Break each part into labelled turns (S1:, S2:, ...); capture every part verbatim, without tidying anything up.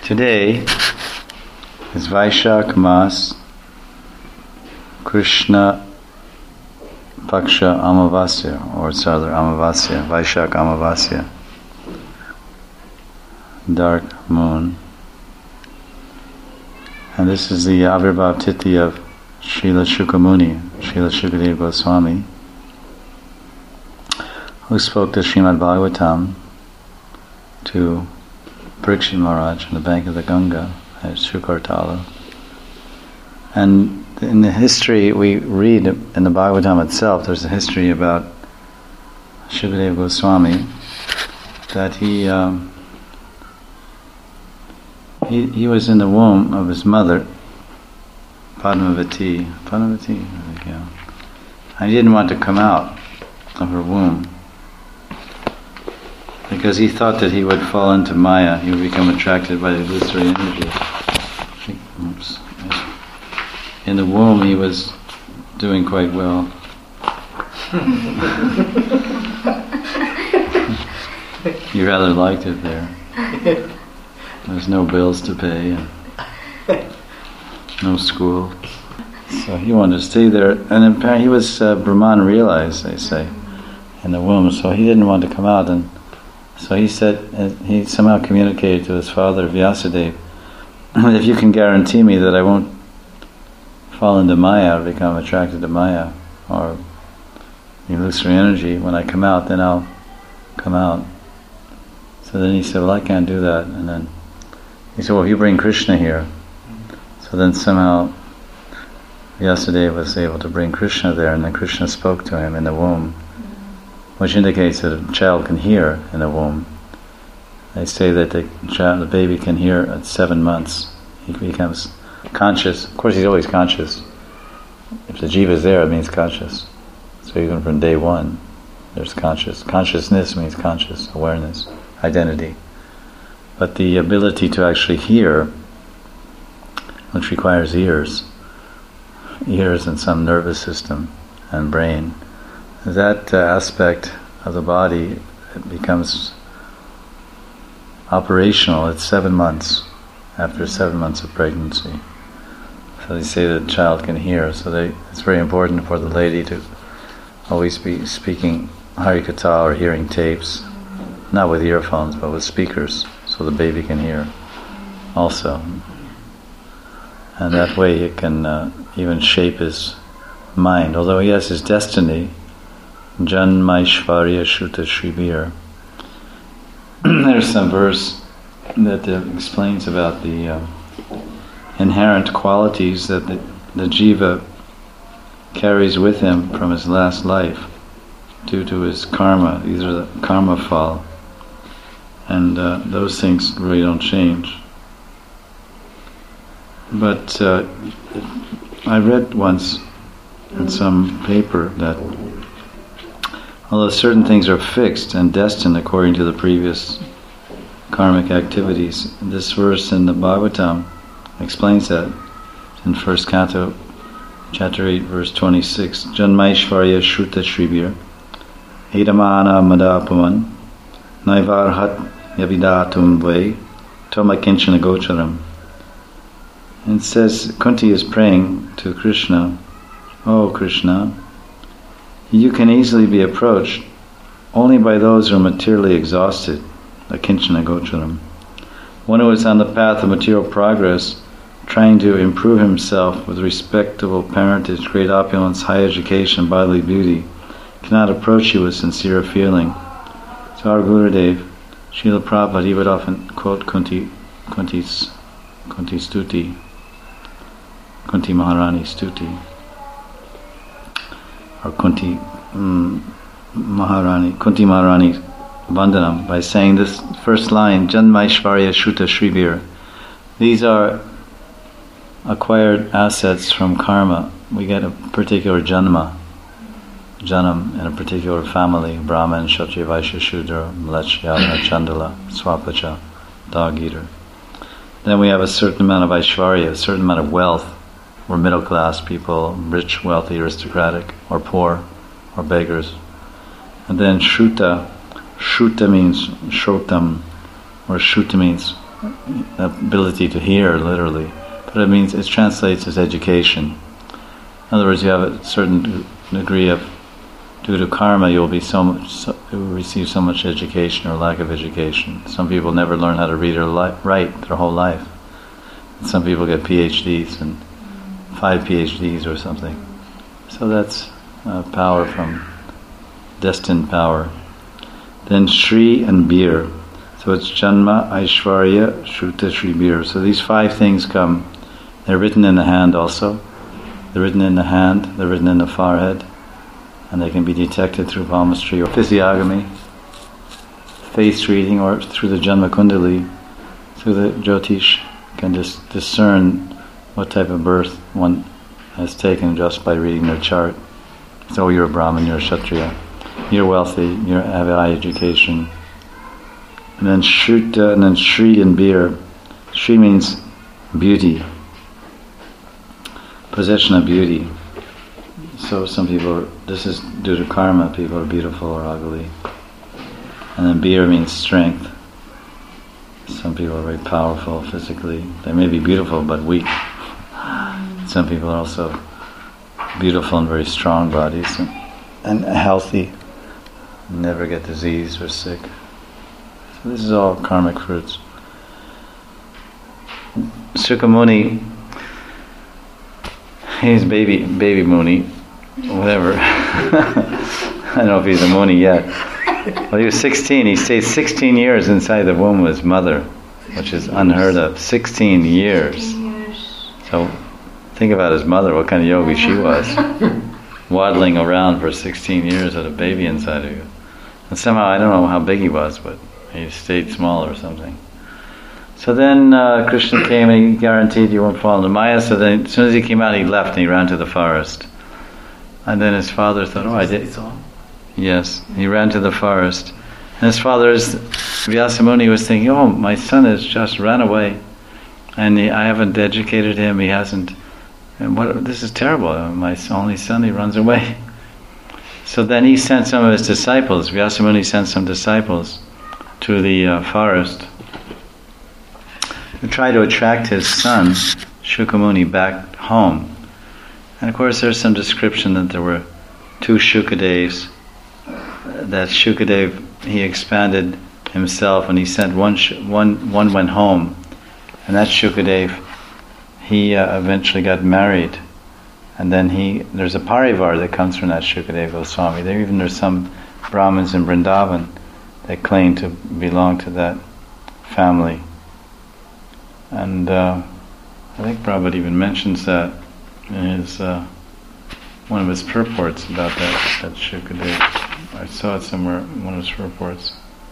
S1: Today is Vaishak Mas, Krishna Paksha Amavasya, or it's rather Amavasya, Vaishak Amavasya, dark moon. And this is the Avirbhav Tithi of Srila Shukamuni, Srila Shukadeva Goswami, who spoke the Srimad Bhagavatam to Parikshit Maharaj on the bank of the Ganga at Shukartala. And in the history we read in the Bhagavatam itself, there's a history about Shukadeva Goswami that he um, he he was in the womb of his mother, Padmavati, Padmavati, I think, yeah. And he didn't want to come out of her womb, because he thought that he would fall into Maya, he would become attracted by the illusory energy. Oops. In the womb he was doing quite well. He rather liked it there. There's no bills to pay and no school. So he wanted to stay there, and apparently he was uh, Brahman realized, they say, in the womb, so he didn't want to come out. And so he said, uh, he somehow communicated to his father, Vyasadeva, if you can guarantee me that I won't fall into Maya or become attracted to Maya or illusory energy, when I come out, then I'll come out. So then he said, well, I can't do that. And then he said, well, if you bring Krishna here. So then somehow Vyasadeva was able to bring Krishna there, and then Krishna spoke to him in the womb, which indicates that a child can hear in the womb. They say that the child, the baby can hear at seven months. He becomes conscious. Of course, he's always conscious. If the jiva is there, it means conscious. So even from day one, there's conscious. Consciousness means conscious, awareness, identity. But the ability to actually hear, which requires ears, ears and some nervous system and brain, that uh, aspect of the body, it becomes operational at seven months, after seven months of pregnancy. So they say that the child can hear, so they, it's very important for the lady to always be speaking Harikatha or hearing tapes, not with earphones but with speakers, so the baby can hear also. And that way it can uh, even shape his mind, although he has his destiny. Janmaishvarya Shuta Shribir. There's some verse that uh, explains about the uh, inherent qualities that the, the jiva carries with him from his last life due to his karma. These are the karma fall, and uh, those things really don't change. But uh, I read once in some paper that although certain things are fixed and destined according to the previous karmic activities, this verse in the Bhagavatam explains that in first canto, chapter eight, verse twenty-six. Janmaishvarya Shruta Shribir Edamana Madapuman Naivarhat Yavidatum Vai Toma Kinchana Gocharam. And it says, Kunti is praying to Krishna, Oh Krishna, you can easily be approached only by those who are materially exhausted, akinchana gocharam. One who is on the path of material progress, trying to improve himself with respectable parentage, great opulence, high education, bodily beauty, cannot approach you with sincere feeling. So our Gurudev, Srila Prabhupada, he would often quote Kunti, Kunti's, Kunti Stuti, Kunti Maharani Stuti, or Kunti um, Maharani, Kunti Maharani Vandanam, by saying this first line, Janmaishvarya Shuta Shribir. These are acquired assets from karma. We get a particular janma, janam in a particular family, Brahman, Kshatriya, Vaishya, Shudra, Mlech, Yadana, Chandala, Swapacha, dog eater. Then we have a certain amount of Aishvarya, a certain amount of wealth. We're middle class people, rich, wealthy, aristocratic, or poor, or beggars. And then Shruta, Shruta means Shrotam, or Shruta means ability to hear, literally, but it means it translates as education. In other words, you have a certain degree of, due to karma, you'll be so much, so, you'll receive so much education or lack of education. Some people never learn how to read or li- write their whole life. And some people get P H Ds and five P H Ds or something. So that's uh, power from destined power. Then Shri and Bir. So it's Janma, Aishwarya, Shruta, Shri, Bir. So these five things come. They're written in the hand also. They're written in the hand, they're written in the forehead, and they can be detected through palmistry or physiognomy, face reading, or through the Janma Kundali, through the Jyotish. You can just discern what type of birth one has taken just by reading their chart. So you're a Brahmin, you're a Kshatriya, you're wealthy, you have high education. And then Shruta, and then Shri and Bir. Shri means beauty, possession of beauty. So some people, are, this is due to karma, people are beautiful or ugly. And then Bir means strength. Some people are very powerful physically. They may be beautiful but weak. Some people are also beautiful and very strong bodies and, and healthy, never get disease or sick. So this is all karmic fruits. Sukamuni, he's baby baby Muni, whatever. I don't know if he's a Muni yet. Well, he was sixteen. He stayed sixteen years inside the womb of his mother, which is unheard of. sixteen years. So think about his mother, what kind of yogi she was. Waddling around for sixteen years with a baby inside of you. And somehow, I don't know how big he was, but he stayed small or something. So then uh, Krishna came and he guaranteed you won't fall into Maya. So then as soon as he came out, he left and he ran to the forest. And then his father thought, oh, I did. Yes, he ran to the forest. And his father's, Vyasamuni was thinking, oh, my son has just run away. And he, I haven't educated him, he hasn't. And what? This is terrible. My only son, he runs away. So then he sent some of his disciples, Vyasamuni sent some disciples to the uh, forest to try to attract his son, Shukamuni, back home. And of course there's some description that there were two Shukadevs, that Shukadev, he expanded himself and he sent one, one, one went home, and that Shukadev, he uh, eventually got married. And then he, there's a parivar that comes from that Shukadeva Goswami. There even there's some Brahmins in Vrindavan that claim to belong to that family. And uh, I think Prabhupada even mentions that in his, uh, one of his purports about that, that Shukadeva. I saw it somewhere in one of his purports,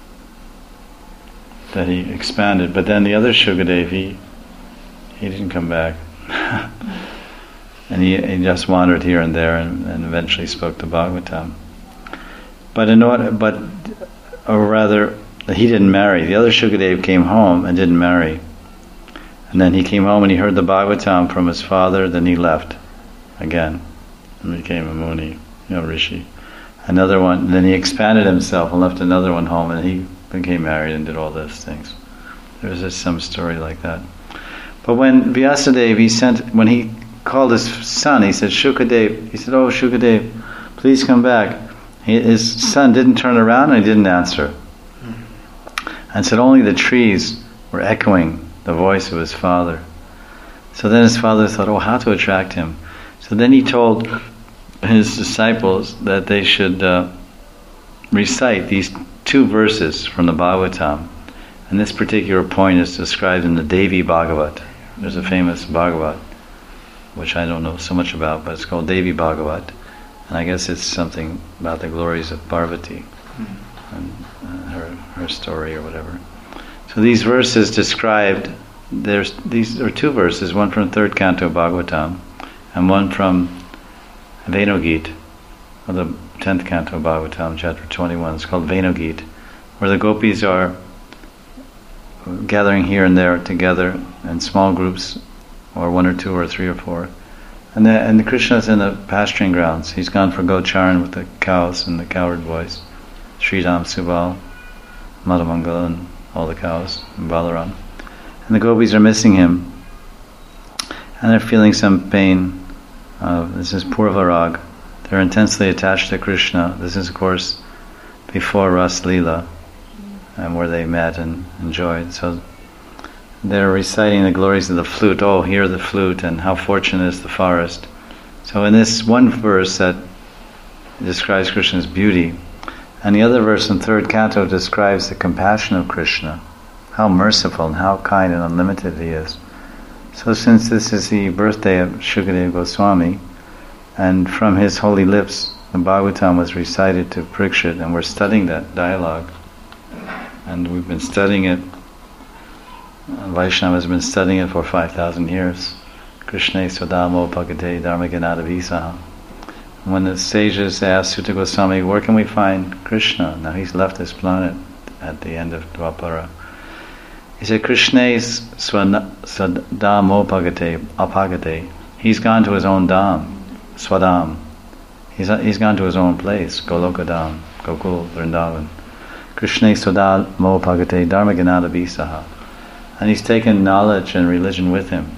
S1: that he expanded. But then the other Shukadeva, he, he didn't come back. And he, he just wandered here and there and, and eventually spoke to Bhagavatam. But in order, but, or rather, he didn't marry. The other Shukadeva came home and didn't marry. And then he came home and he heard the Bhagavatam from his father, then he left again and became a Muni, you know, Rishi. Another one, then he expanded himself and left another one home and he became married and did all those things. There's just some story like that. But when Vyasadeva, he sent, when he called his son, he said, Shukadev, he said, oh Shukadev, please come back. He, his son didn't turn around and he didn't answer. And said only the trees were echoing the voice of his father. So then his father thought, oh, how to attract him. So then he told his disciples that they should uh, recite these two verses from the Bhagavatam. And this particular point is described in the Devi Bhagavat. There's a famous Bhagavat, which I don't know so much about, but it's called Devi Bhagavat. And I guess it's something about the glories of Parvati mm-hmm. and uh, her, her story or whatever. So these verses described, there's these are two verses, one from third canto of Bhagavatam and one from Venugit, or the tenth canto of Bhagavatam, chapter twenty-one. It's called Venugit, where the gopis are gathering here and there together in small groups, or one or two or three or four. And the, and the Krishna's in the pasturing grounds. He's gone for Gocharan with the cows and the cowherd boys. Sridham, Subal, Madhavamangala, and all the cows, and Balaram. and the gopis are missing him, and they're feeling some pain. Uh, this is Purva Rag. They're intensely attached to Krishna. This is, of course, before Ras Leela, and where they met and enjoyed. So they're reciting the glories of the flute. Oh, hear the flute, and how fortunate is the forest. So in this one verse that describes Krishna's beauty, and the other verse in third canto describes the compassion of Krishna, how merciful and how kind and unlimited he is. So since this is the birthday of Shukadeva Goswami, and from his holy lips the Bhagavatam was recited to Parikshit, and we're studying that dialogue, and we've been studying it, Vaishnava has been studying it for five thousand years. Krishna Swadamo Bhagate Dharmaganada Visaha. When the sages asked Suta Goswami, where can we find Krishna? Now he's left this planet at the end of Dwapara. He said, Krishna is Swadamo Bhagate Apagate. He's gone to his own Dham, Swadam. He's, he's gone to his own place, Goloka Dham, Gokul, Vrindavan. Krishna Swadamo Bhagate Dharmaganada Visaha. And he's taken knowledge and religion with him.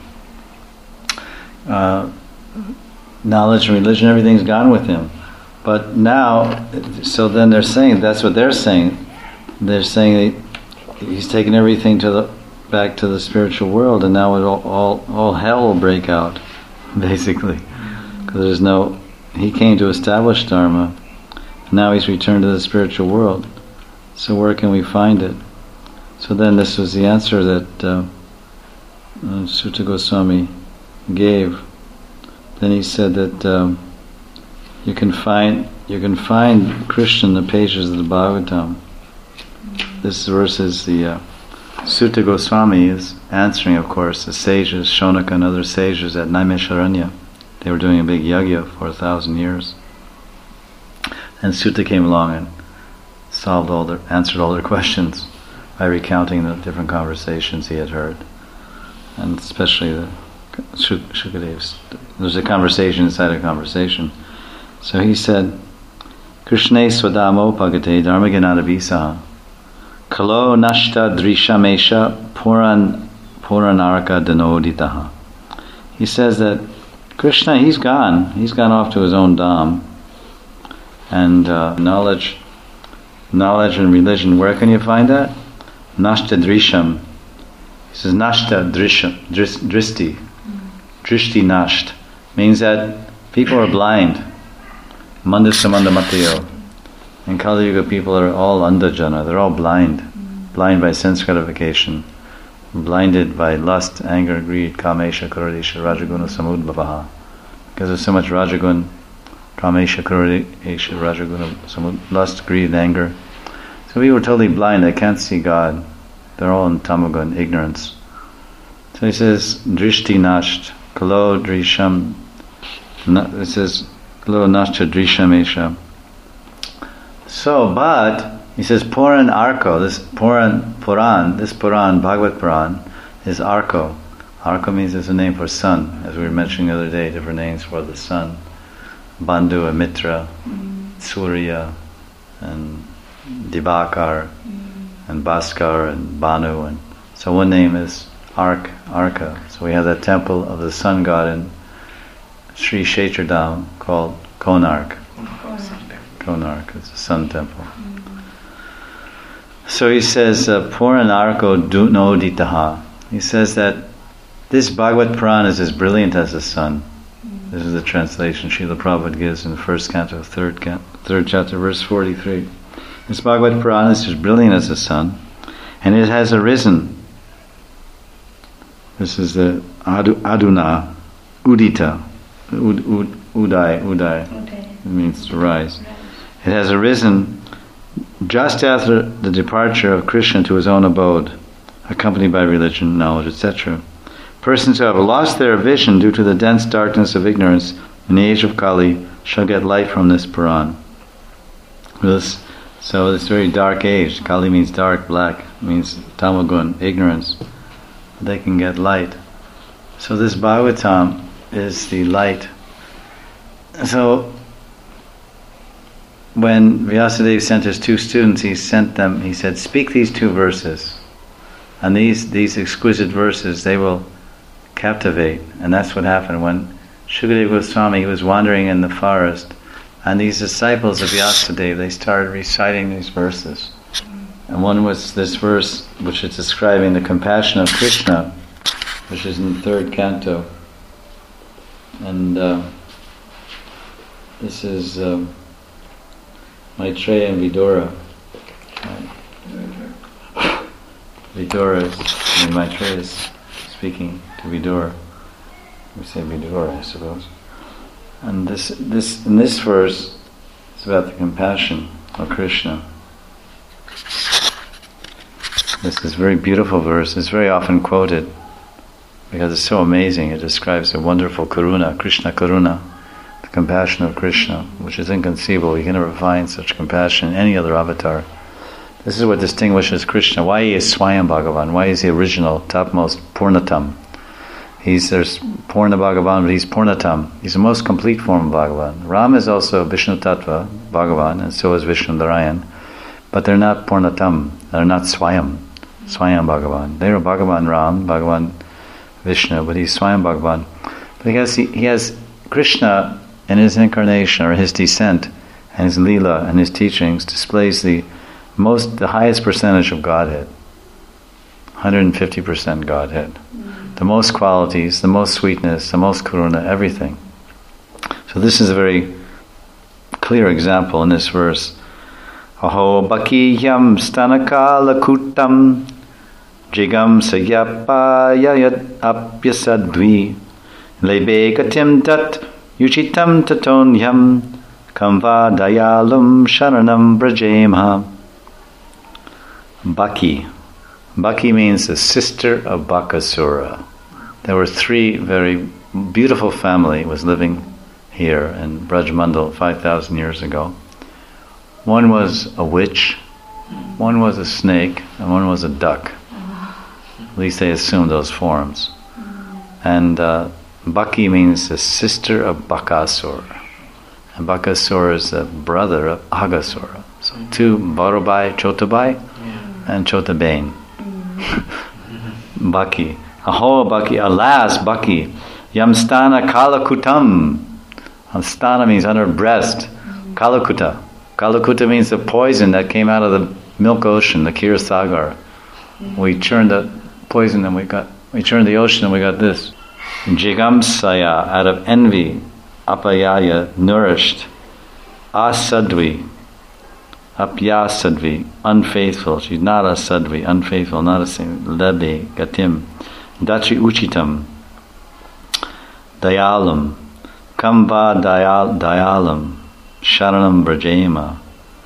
S1: Uh, knowledge and religion, everything's gone with him. But now, so then they're saying, that's what they're saying. They're saying that he's taken everything to the back to the spiritual world, and now it all, all, all hell will break out, basically. Because there's no, he came to establish Dharma, and now he's returned to the spiritual world. So where can we find it? So then this was the answer that uh, uh, Suta Goswami gave. Then he said that um, you can find you can find Krishna in the pages of the Bhagavatam. This verse is the uh, Suta Goswami is answering, of course, the sages, Shonaka and other sages at Naimisharanya. They were doing a big yagya for a thousand years, and Suta came along and solved all their answered all their questions by recounting the different conversations he had heard, and especially the Shukadev's. There's a conversation inside a conversation. So he said, Krishna Swadamo Bhagate Dharmaganada Visaha Kalo Nashta Drishamesha Puran Puranaraka Danoditaha. He says that Krishna, he's gone. He's gone off to his own dham. And uh, knowledge, knowledge and religion, where can you find that? Nashta Drisham. He says Nashta Drisham, dris, Dristi. Drishti Nasht means that people are blind. Mandasamanda Matayo. In Kali Yuga, people are all andajana, they're all blind. Blind by sense gratification. Blinded by lust, anger, greed, kamesha, krodesha, rajaguna, samudbhavaha. Because there's so much rajagun, kamesha, krodesha, rajaguna, samud, lust, greed, anger. So people are totally blind, they can't see God. They're all in tamagun, ignorance. So he says, drishti nasht. Kalo drisham, it says, Kalo nashcha drishamesha. So, but, he says, Puran Arko, this Puran, Puran, this Puran, Bhagavad Puran, is Arko. Arko means it's a name for sun, as we were mentioning the other day, different names for the sun. Bandhu and Mitra, mm. Surya, and Dibakar, mm. and Bhaskar, and Banu, and so one name is Ark, Arka. So we have that temple of the sun god in Sri Kshetradham called Konark. Konark, it's a sun temple. Mm-hmm. So he says, Puranarko Dunoditaha. He says that this Bhagavad Puran is as brilliant as the sun. Mm-hmm. This is the translation Srila Prabhupada gives in the first canto, third, can- third chapter, verse forty-three. This Bhagavad Puran is as brilliant as the sun, and it has arisen. This is the adu, Aduna, Udita, ud, ud, Uday, Uday. Uday. It means to rise. It has arisen just after the departure of Krishna to his own abode, accompanied by religion, knowledge, et cetera. Persons who have lost their vision due to the dense darkness of ignorance in the age of Kali shall get light from this Puran. This, so this very dark age, Kali means dark, black, means tamagun, ignorance. They can get light. So this Bhagavatam is the light. So when Vyasadeva sent his two students, he sent them, he said, speak these two verses. And these, these exquisite verses, they will captivate. And that's what happened when Shukadeva Goswami, he was wandering in the forest, and these disciples of Vyasadeva, they started reciting these verses. And one was this verse, which is describing the compassion of Krishna, which is in the third canto. And uh, this is uh, Maitreya and Vidura. Right. Vidura is, I mean, Maitreya is speaking to Vidura. We say Vidura, I suppose. And this, this, in this verse, it's about the compassion of Krishna. This is a very beautiful verse. It's very often quoted because it's so amazing. It describes the wonderful karuna, Krishna karuna, the compassion of Krishna, which is inconceivable. You can never find such compassion in any other avatar. This is what distinguishes Krishna. Why he is Swayam Bhagavan? Why is he original, topmost, Purnatam? He's there's Purna Bhagavan, but he's Purnatam. He's the most complete form of Bhagavan. Ram is also Vishnu Tattva, Bhagavan, and so is Vishnu Narayan. But they're not Purnatam. They're not Swayam. Swayam Bhagavan. They're Bhagavan Ram, Bhagavan Vishnu, but he's Swayam Bhagavan. But he has, he, he has Krishna in his incarnation or his descent and his lila and his teachings displays the most, the highest percentage of Godhead. one hundred fifty percent Godhead. Mm-hmm. The most qualities, the most sweetness, the most karuna, everything. So this is a very clear example in this verse. Aho bakiyam stanakala kutam jigam sagyapayayat apyasadvi lebekatim tat yuchitam tatonyam kamva dayalam sharanam brajema. Baki. Baki means the sister of Bakasura. There were three very beautiful family was living here in Brajmandal five thousand years ago. One was a witch, one was a snake, and one was a duck. At least they assumed those forms. And uh, Baki means the sister of Bakasura. And Bakasura is the brother of Aghasura. So two, Bharubai, Chotabai, and Chotabain. Baki. Aho Baki, alas Baki, Yamstana Kalakutam. Stana means under breast. Kalakuta. Kalakuta means the poison that came out of the milk ocean, the Kira Sagar. We churned the poison and we got, we churned the ocean and we got this. Jigamsaya, out of envy, apayaya, nourished. Asadvi, apyasadvi, unfaithful. She's not a sadvi, unfaithful, not a same. Lebe, gatim. Dachi uchitam, dayalam. Kamva dayal, dayalam. Sharanam Brajema.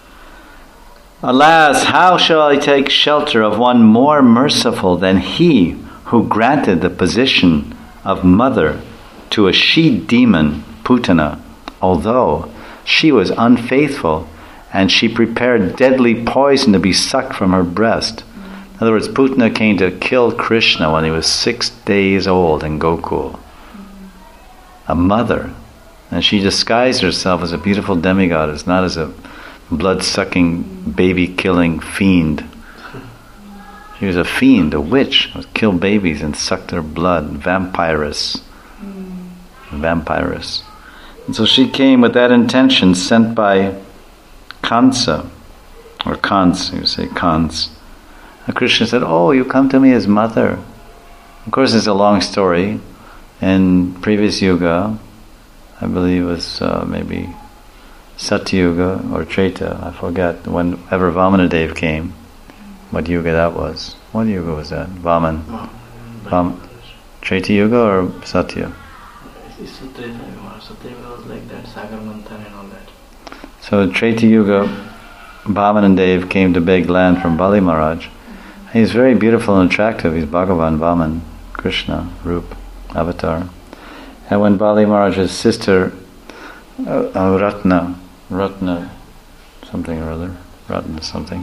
S1: Alas, how shall I take shelter of one more merciful than he who granted the position of mother to a she-demon, Putana, although she was unfaithful and she prepared deadly poison to be sucked from her breast. In other words, Putana came to kill Krishna when he was six days old in Gokul. A mother. And she disguised herself as a beautiful demigoddess, not as a blood-sucking, baby-killing fiend. She was a fiend, a witch, would kill babies and suck their blood, vampiress. Mm. Vampiress. And so she came with that intention, sent by Kansa, or Kans, you say Kans. And Krishna said, oh, you come to me as mother. Of course, it's a long story. In previous yuga, I believe it was uh, maybe Satyuga or Treta, I forget, whenever Vamanadev came, what yuga that was. What yuga was that? Vaman. Vam- Treta Yuga or Satya?
S2: Satya was like that, Sagar Manthan and all that.
S1: So Treta Yuga, Vamanadev came to beg land from Bali Maharaj. He's very beautiful and attractive. He's Bhagavan, Vaman, Krishna, Rup, Avatar. And when Bali Maharaj's sister, uh, uh, Ratna, Ratna, something or other, Ratna something,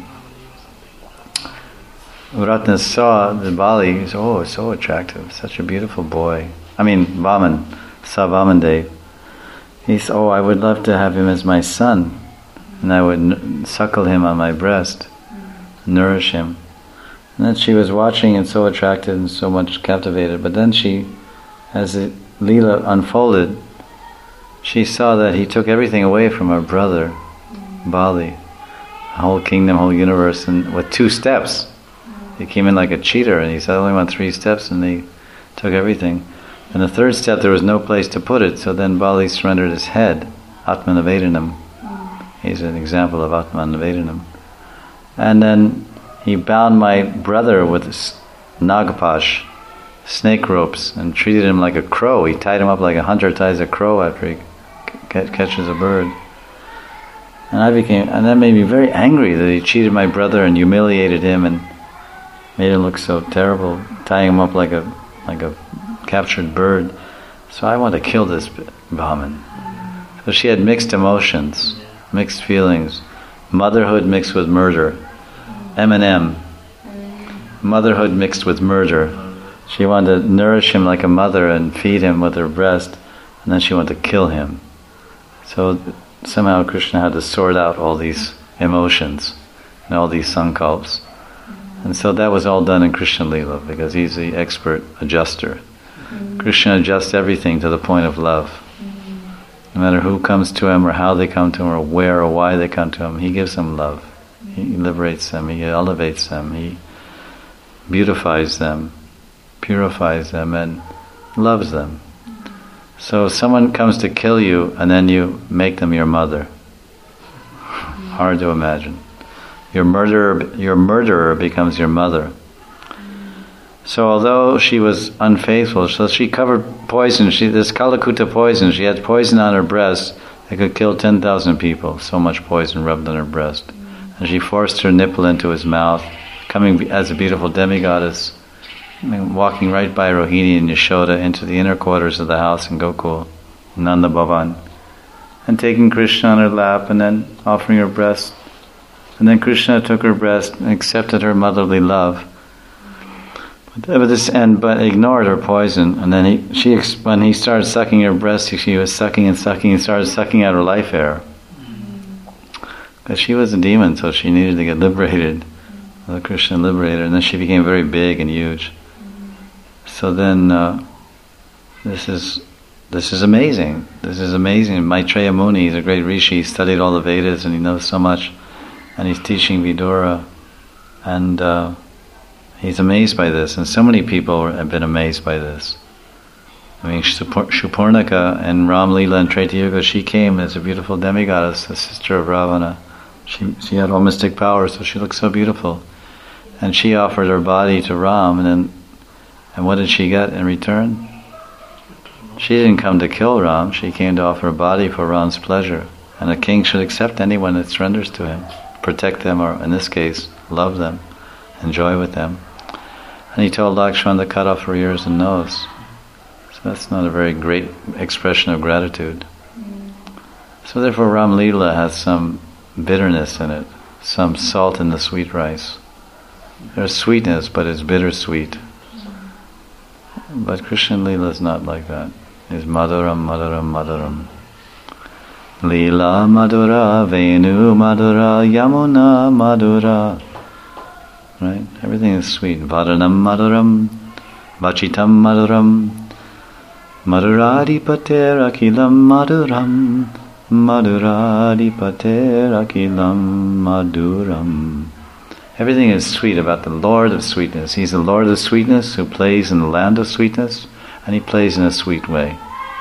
S1: Ratna saw the Bali, he said, oh, so attractive, such a beautiful boy. I mean, Vaman, saw Vamandev. He said, oh, I would love to have him as my son, and I would n- suckle him on my breast, nourish him. And then she was watching and so attracted and so much captivated. But then she, as the Leela unfolded, she saw that he took everything away from her brother, Bali, the whole kingdom, whole universe, and with two steps. He came in like a cheater, and he said, I only want three steps, and they took everything. And the third step, there was no place to put it, so then Bali surrendered his head, Atmanavedanam. He's an example of Atmanavedanam. And then he bound my brother with nagapash, snake ropes, and treated him like a crow. He tied him up like a hunter ties a crow after he c- catches a bird. And I became, and that made me very angry that he cheated my brother and humiliated him and made him look so terrible, tying him up like a like a captured bird. So I want to kill this Brahmin. So she had mixed emotions, mixed feelings, motherhood mixed with murder. M and M. Motherhood mixed with murder. She wanted to nourish him like a mother and feed him with her breast, and then she wanted to kill him. So somehow Krishna had to sort out all these emotions and all these sankalps. And so that was all done in Krishna Leela, because he's the expert adjuster. Mm-hmm. Krishna adjusts everything to the point of love. Mm-hmm. No matter who comes to him or how they come to him or where or why they come to him, he gives them love. He liberates them, he elevates them, he beautifies them, purifies them, and loves them. So if someone comes to kill you and then you make them your mother, hard to imagine. Your murderer, your murderer becomes your mother. So although she was unfaithful, so she covered poison, she, this Kalakuta poison, she had poison on her breast that could kill ten thousand people, so much poison rubbed on her breast. And she forced her nipple into his mouth, coming as a beautiful demigoddess, I mean, walking right by Rohini and Yashoda into the inner quarters of the house in Gokul, Nanda Bhavan, and taking Krishna on her lap and then offering her breast. And then Krishna took her breast and accepted her motherly love. But this and but ignored her poison. And then he, she, when he started sucking her breast, she was sucking and sucking and started sucking out her life air. Because she was a demon, so she needed to get liberated. The Krishna liberated her, and then she became very big and huge. So then, uh, this is this is amazing. This is amazing. Maitreya Muni, he's a great rishi. He studied all the Vedas and he knows so much. And he's teaching Vidura, and uh, he's amazed by this. And so many people have been amazed by this. I mean, Shupurnaka and Ram Leela and Treta Yuga, she came as a beautiful demigoddess, the sister of Ravana. She she had all mystic powers, so she looked so beautiful. And she offered her body to Ram, and then, and what did she get in return? She didn't come to kill Ram, she came to offer her body for Ram's pleasure. And a king should accept anyone that surrenders to him, protect them, or in this case, love them, enjoy with them. And he told Lakshmana to cut off her ears and nose. So that's not a very great expression of gratitude. So therefore Ram Leela has some bitterness in it, some salt in the sweet rice. There's sweetness, but it's bittersweet. But Krishna Leela is not like that. It's Madhuram, Madhuram, Madhuram. Leela Madhura, Venu Madhura, Yamuna Madhura. Right? Everything is sweet. Vadanam Madhuram, Vachitam Madhuram, Madhuradi Pater Akilam Madhuram, Madhuradi Pater Akilam Madhuram. Everything is sweet about the Lord of sweetness. He's the Lord of sweetness who plays in the land of sweetness, and he plays in a sweet way.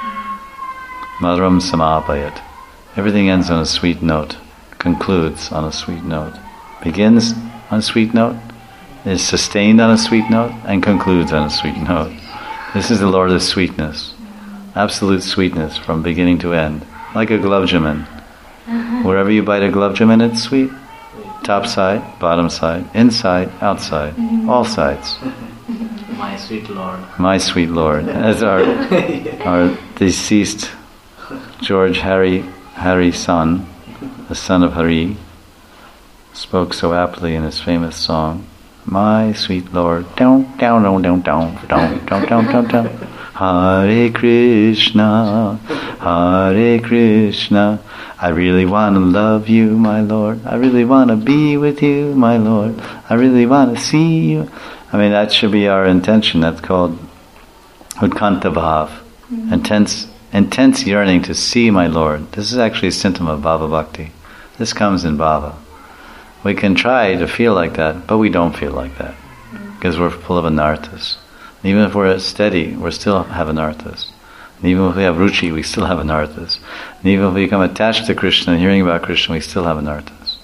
S1: Madhuram Samapayat. Everything ends on a sweet note, concludes on a sweet note, begins on a sweet note, is sustained on a sweet note, and concludes on a sweet note. This is the Lord of sweetness. Absolute sweetness from beginning to end. Like a gulabjamun. Wherever you bite a gulabjamun, it's sweet. Top side, bottom side, inside, outside, all sides.
S2: My sweet Lord.
S1: My sweet Lord. As our our deceased George Harry Harry's son, the son of Hari, spoke so aptly in his famous song, my sweet Lord, down, down, down, down, down, down, down, down, down, down. Hare Krishna, Hare Krishna. I really want to love you, my Lord. I really want to be with you, my Lord. I really want to see you. I mean, that should be our intention. That's called Utkanta Bhav. Mm-hmm. Intense, intense yearning to see my Lord. This is actually a symptom of Bhava Bhakti. This comes in Bhava. We can try to feel like that, but we don't feel like that. Because we're full of anarthas. Even if we're steady, we still have anarthas. And even if we have ruchi, we still have anarthas. And even if we become attached to Krishna and hearing about Krishna, we still have anarthas.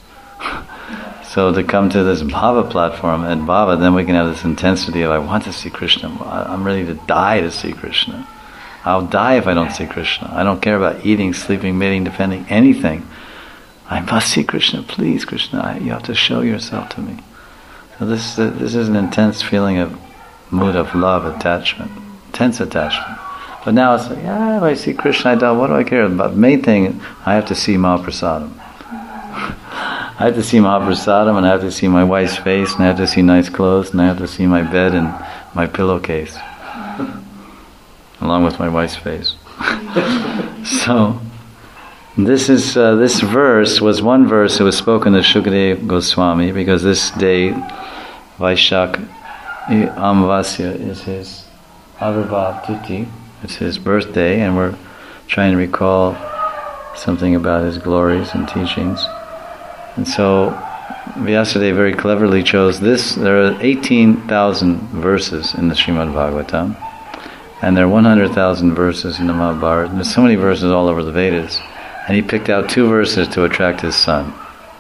S1: So to come to this bhava platform at bhava, then we can have this intensity of, I want to see Krishna. I'm ready to die to see Krishna. I'll die if I don't see Krishna. I don't care about eating, sleeping, mating, defending, anything. I must see Krishna. Please, Krishna, I, you have to show yourself to me. So this, uh, this is an intense feeling of mood of love, attachment, intense attachment. But now it's like, yeah, if I see Krishna, I don't, what do I care about? Main thing, I have to see Mahaprasadam. I have to see Mahaprasadam, and I have to see my wife's face, and I have to see nice clothes, and I have to see my bed and my pillowcase, along with my wife's face. So, this is uh, this verse was one verse that was spoken to Shukadeva Goswami, because this day, Vaishak Amavasya, is his Avirbhav Titi. It's his birthday, and we're trying to recall something about his glories and teachings. And so Vyasadeva very cleverly chose this. There are eighteen thousand verses in the Srimad Bhagavatam, and there are one hundred thousand verses in the Mahabharata. There's so many verses all over the Vedas, and he picked out two verses to attract his son.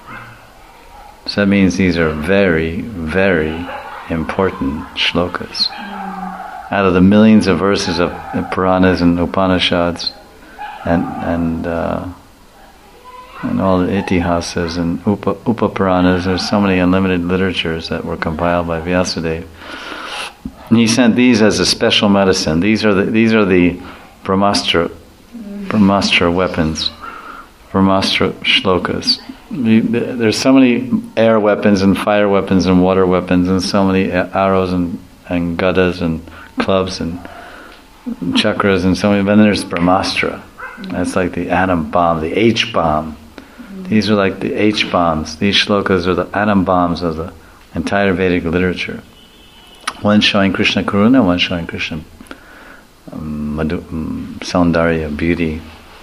S1: So that means these are very, very important shlokas. Out of the millions of verses of Puranas and Upanishads, and and uh, and all the Itihasas and Upa, Upa Puranas, there's so many unlimited literatures that were compiled by Vyasadeva. And he sent these as a special medicine. These are the these are the Brahmastra, Brahmastra weapons, Brahmastra shlokas. There's so many air weapons and fire weapons and water weapons, and so many arrows and, and gadas and clubs and chakras and so many. But then there's Brahmastra. That's like the atom bomb, the H bomb. These are like the H bombs. These shlokas are the atom bombs of the entire Vedic literature. One showing Krishna Karuna, one showing Krishna um, Madhu, um, Saundarya, beauty.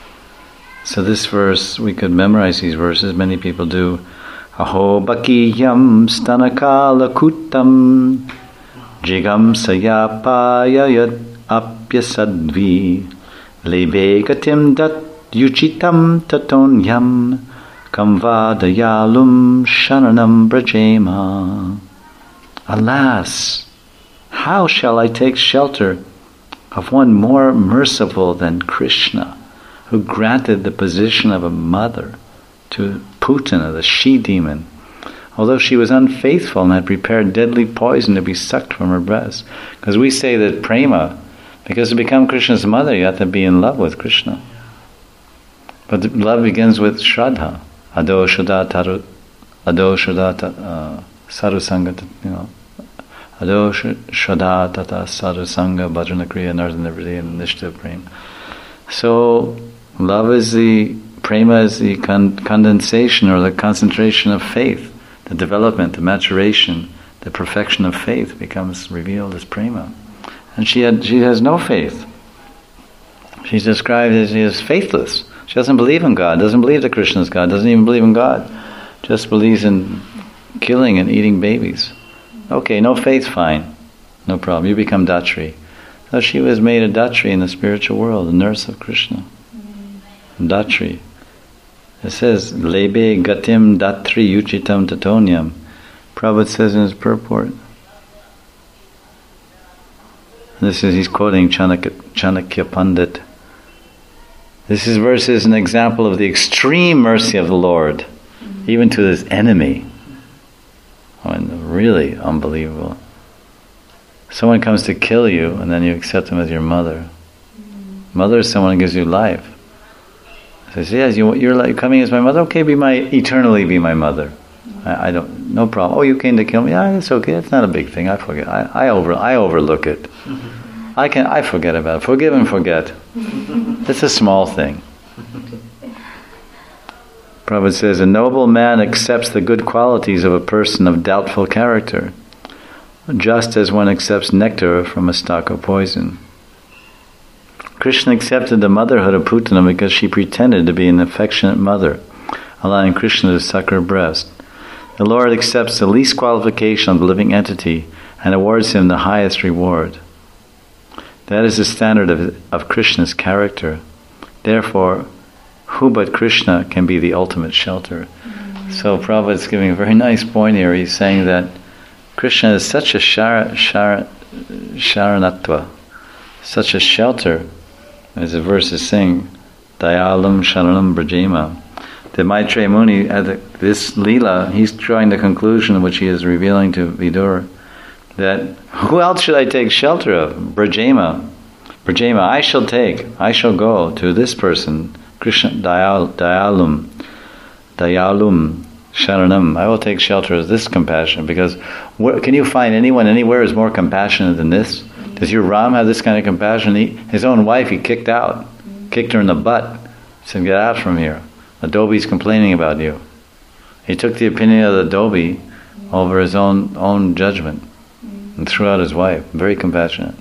S1: So this verse, we could memorize these verses. Many people do. Aho bakiyam stanakala kutam jigam sayapayayat apyasadvi lebe gatim dat yuchitam tatonyam kamvadayalum sharanam brajema. Alas, how shall I take shelter of one more merciful than Krishna, who granted the position of a mother to Putana, the she-demon, although she was unfaithful and had prepared deadly poison to be sucked from her breast. Because we say that prema, because to become Krishna's mother, you have to be in love with Krishna. But the love begins with Shraddha. Ado Shraddha Taru, Ado Shraddha uh, Sarusanga, you know, Ado Shraddha Tata Sarusanga Bhajranakriya Nardhanavriya and Nishta Prema. So, love is the, prema is the con- condensation or the concentration of faith. The development, the maturation, the perfection of faith becomes revealed as prema. And she had, she has no faith. She's described as she is faithless. She doesn't believe in God, doesn't believe that Krishna is God, doesn't even believe in God. Just believes in killing and eating babies. Okay, no faith, fine. No problem. You become Datri. So she was made a Datri in the spiritual world, a nurse of Krishna. Datri. It says, Lebe gatim datri yuchitam tatonyam. Prabhupada says in his purport. This is, he's quoting Chanakya, Chanakya Pandit. This is verse is an example of the extreme mercy of the Lord, even to his enemy. I mean, really unbelievable. Someone comes to kill you, and then you accept him as your mother. Mother is someone who gives you life. Says, yes, you, you're like coming as my mother. Okay, be my eternally be my mother. I, I don't, no problem. Oh, you came to kill me. Ah, it's okay. It's not a big thing. I forget. I, I over, I overlook it. I can I forget about it. Forgive and forget. It's a small thing. Prabhupada says, a noble man accepts the good qualities of a person of doubtful character, just as one accepts nectar from a stalk of poison. Krishna accepted the motherhood of Putana because she pretended to be an affectionate mother, allowing Krishna to suck her breast. The Lord accepts the least qualification of the living entity and awards him the highest reward. That is the standard of, of Krishna's character. Therefore, who but Krishna can be the ultimate shelter? Mm-hmm. So Prabhupada is giving a very nice point here. He's saying that Krishna is such a shara, shara, sharanatva, such a shelter, as the verse is saying, Dayalam Sharanam Brajema. The Maitreya Muni, at the, this Leela, he's drawing the conclusion which he is revealing to Vidura, that who else should I take shelter of? Brajema. Brajema, I shall take, I shall go to this person, Krishna Dayal, Dayalum, Dayalum Sharanam. I will take shelter of this compassion, because where, can you find anyone anywhere who's more compassionate than this? Does your Ram have this kind of compassion? He, his own wife he kicked out, kicked her in the butt, said, get out from here. Adobe's complaining about you. He took the opinion of the Adobe over his own own judgment and threw out his wife. Very compassionate.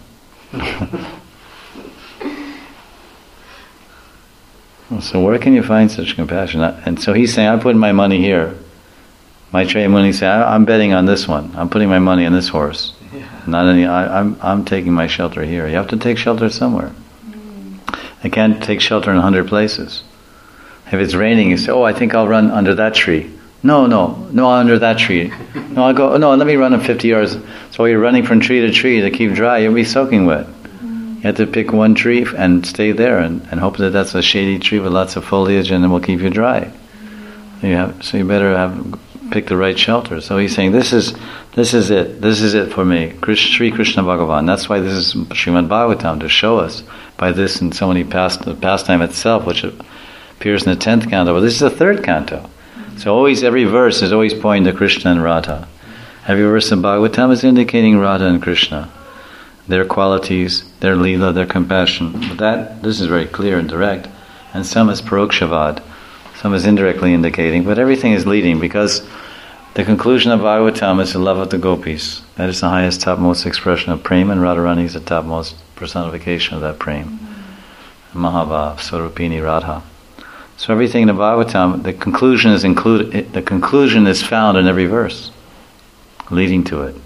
S1: So where can you find such compassion? And so he's saying, I'm putting my money here. Maitreya Muni saying, I'm betting on this one. I'm putting my money on this horse. Yeah. Not any. I, I'm I'm taking my shelter here. You have to take shelter somewhere. Mm. I can't take shelter in a hundred places. If it's raining, you say, oh, I think I'll run under that tree. No, no, no, under that tree. No, I'll go, no, let me run in fifty yards. So while you're running from tree to tree to keep dry, you'll be soaking wet. You have to pick one tree and stay there and, and hope that that's a shady tree with lots of foliage and it will keep you dry. You have, so you better have pick the right shelter. So he's saying, this is this is it. This is it for me. Krishna, Sri Krishna Bhagavan. That's why this is Srimad Bhagavatam, to show us by this and so many past, the pastime itself, which appears in the tenth canto. But this is the third canto. So always, every verse is always pointing to Krishna and Radha. Every verse in Bhagavatam is indicating Radha and Krishna, their qualities, their lila, their compassion. But that, this is very clear and direct. And some is parokshavad, some is indirectly indicating, but everything is leading, because the conclusion of Bhagavatam is the love of the gopis. That is the highest, topmost expression of prema, and Radharani is the topmost personification of that prema. Mahabhav, Swarupini Radha. So everything in the Bhagavatam, the conclusion is included. The conclusion is found in every verse, leading to it.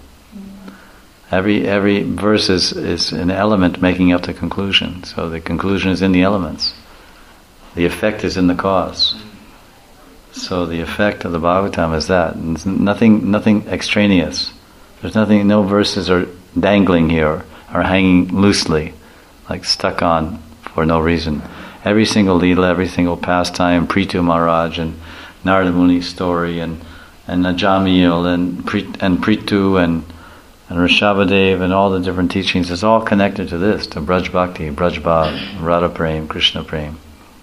S1: Every every verse is, is an element making up the conclusion. So the conclusion is in the elements. The effect is in the cause. So the effect of the Bhagavatam is that. And it's nothing nothing extraneous. There's nothing. No verses are dangling here or hanging loosely, like stuck on for no reason. Every single Leela, every single pastime, Prithu Maharaj and Narada Muni's story, and and Najamil and Prit, and Prithu and and Rishabhadev and all the different teachings is all connected to this, to Braj Bhakti, Braj Bhav, Radha Prem, Krishna Prem.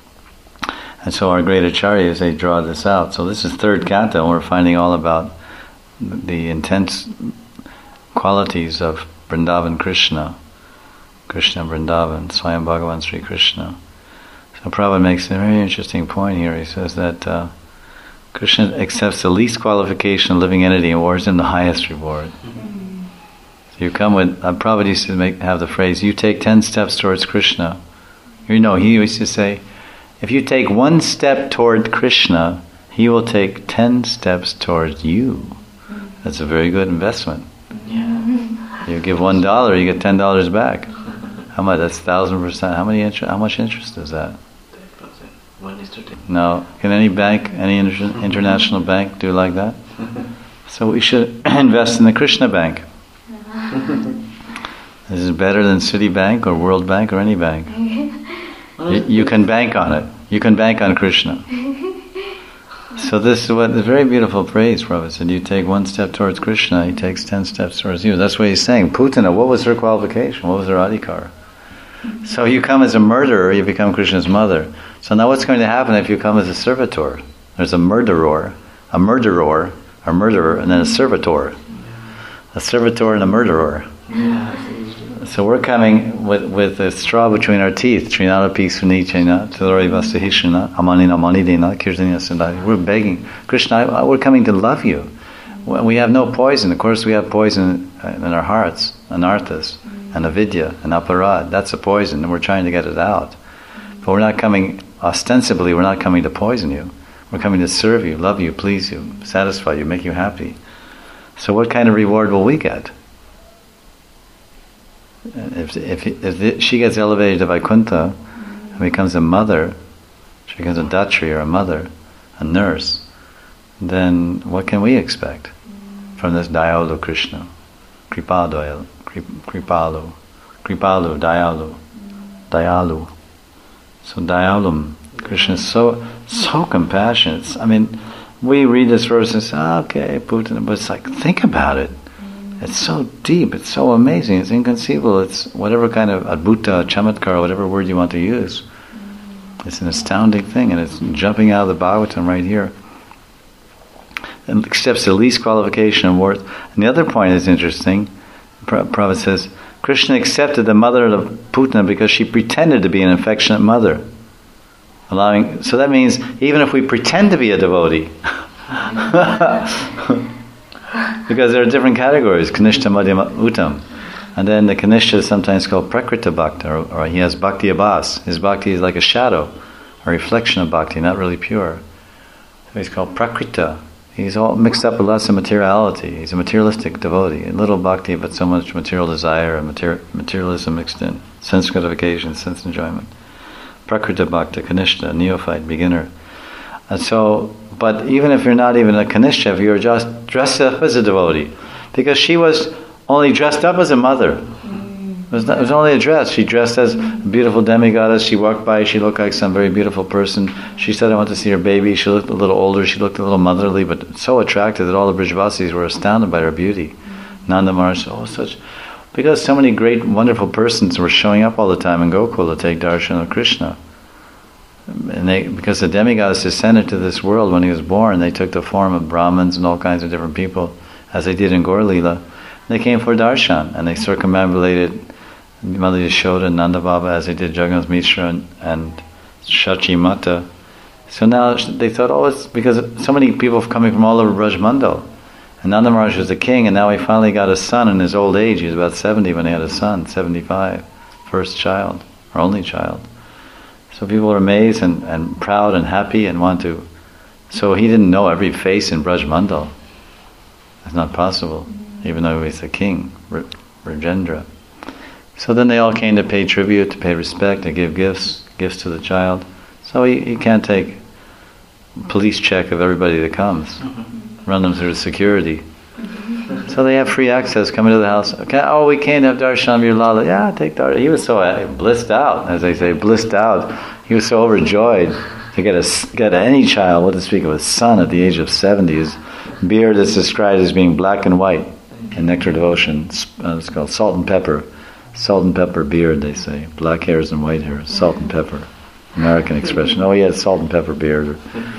S1: And so our great acharyas, they draw this out. So this is third canto, and we're finding all about the intense qualities of Vrindavan Krishna, Krishna Vrindavan, Swayam Bhagavan Sri Krishna. So Prabhupada makes a very interesting point here. He says that uh, Krishna accepts the least qualification of living entity and awards him the highest reward. Mm-hmm. So you come with, uh, Prabhupada used to make, have the phrase, you take ten steps towards Krishna. You know, he used to say, if you take one step toward Krishna, he will take ten steps towards you. That's a very good investment. Yeah. You give one dollar, you get ten dollars back. How much? That's thousand percent. How many? Inter- how much interest is that? One is to ten. No. Can any bank, any inter- international bank, do like that? So we should invest in the Krishna Bank. This is better than Citibank or World Bank or any bank. You, you can bank on it. You can bank on Krishna. So this is what the very beautiful phrase Prabhupada said. You take one step towards Krishna, he takes ten steps towards you. That's what he's saying. Putana, what was her qualification? What was her adhikar? So you come as a murderer, you become Krishna's mother. So now what's going to happen if you come as a servitor? There's a murderer, a murderer, a murderer, and then a servitor. A servitor and a murderer. So we're coming with, with a straw between our teeth. Trinadapi sunichena, Tadori vasahishana, amanina manidina, kirtaniya sundari. We're begging, Krishna, we're coming to love you. We have no poison. Of course, we have poison in our hearts, anarthas, and avidya, and aparad. That's a poison, and we're trying to get it out. But we're not coming, ostensibly, we're not coming to poison you. We're coming to serve you, love you, please you, satisfy you, make you happy. So what kind of reward will we get? If, if, if she gets elevated to Vaikuntha and becomes a mother, she becomes a datri or a mother, a nurse, then what can we expect from this Dayalu Krishna? Kripadoyal, Kripalu, Kripalu, Dayalu, Dayalu. So Dayalum, Krishna is so, so compassionate. I mean, we read this verse and say, ah, okay, Putin, but it's like, think about it. It's so deep, it's so amazing, it's inconceivable, it's whatever kind of adbhuta, chamatkar, whatever word you want to use. It's an astounding thing, and it's jumping out of the Bhagavatam right here. And accepts the least qualification and worth. And the other point is interesting. Prabhupada says, Krishna accepted the mother of Putana because she pretended to be an affectionate mother. Allowing, so that means even if we pretend to be a devotee, because there are different categories, Kanishta, Madhyama, Uttam. And then the Kanishta is sometimes called Prakrita Bhakta, or, or he has Bhakti Abhas. His Bhakti is like a shadow, a reflection of Bhakti, not really pure. So he's called Prakrita. He's all mixed up with lots of materiality. He's a materialistic devotee. A little Bhakti, but so much material desire and mater- materialism mixed in. Sense gratification, sense enjoyment. Prakrita Bhakta, Kanishta, neophyte, beginner. And so, but even if you're not even a Kanishta, if you're just dressed up as a devotee, because she was only dressed up as a mother. It was, not, it was only a dress. She dressed as a beautiful demigoddess. She walked by, she looked like some very beautiful person. She said, I want to see her baby. She looked a little older, she looked a little motherly, but so attractive that all the Brijavasis were astounded by her beauty. Nanda Maharaj said, oh, such... Because so many great, wonderful persons were showing up all the time in Gokula to take darshan of Krishna. And they, because the demigods descended to this world when he was born, they took the form of Brahmins and all kinds of different people, as they did in Gaur Leela. They came for darshan, and they circumambulated Mother Yashoda and Nanda Baba as they did Jagannath Mishra and, and Shachi Mata. So now they thought, oh, it's because so many people coming from all over Brajmandal. And Nanda Maharaj was the king, and now he finally got a son in his old age. He was about seventy when he had a son, seventy-five, first child, or only child. So people were amazed and, and proud and happy and want to. So he didn't know every face in Brajmandal. It's not possible, even though he's the king, Rajendra. So then they all came to pay tribute, to pay respect, to give gifts, gifts to the child. So he, he can't take police check of everybody that comes, run them through security. So they have free access, come into the house. Okay, oh, we can't have darshan of your Lala. Yeah, take darshan. He was so uh, blissed out, as they say, blissed out. He was so overjoyed to get a get any child, what to speak of a son at the age of seventy. His beard is described as being black and white in nectar devotion. Uh, it's called salt and pepper. Salt and pepper beard, they say. Black hairs and white hair. Salt and pepper. American expression. Oh, he had salt and pepper beard.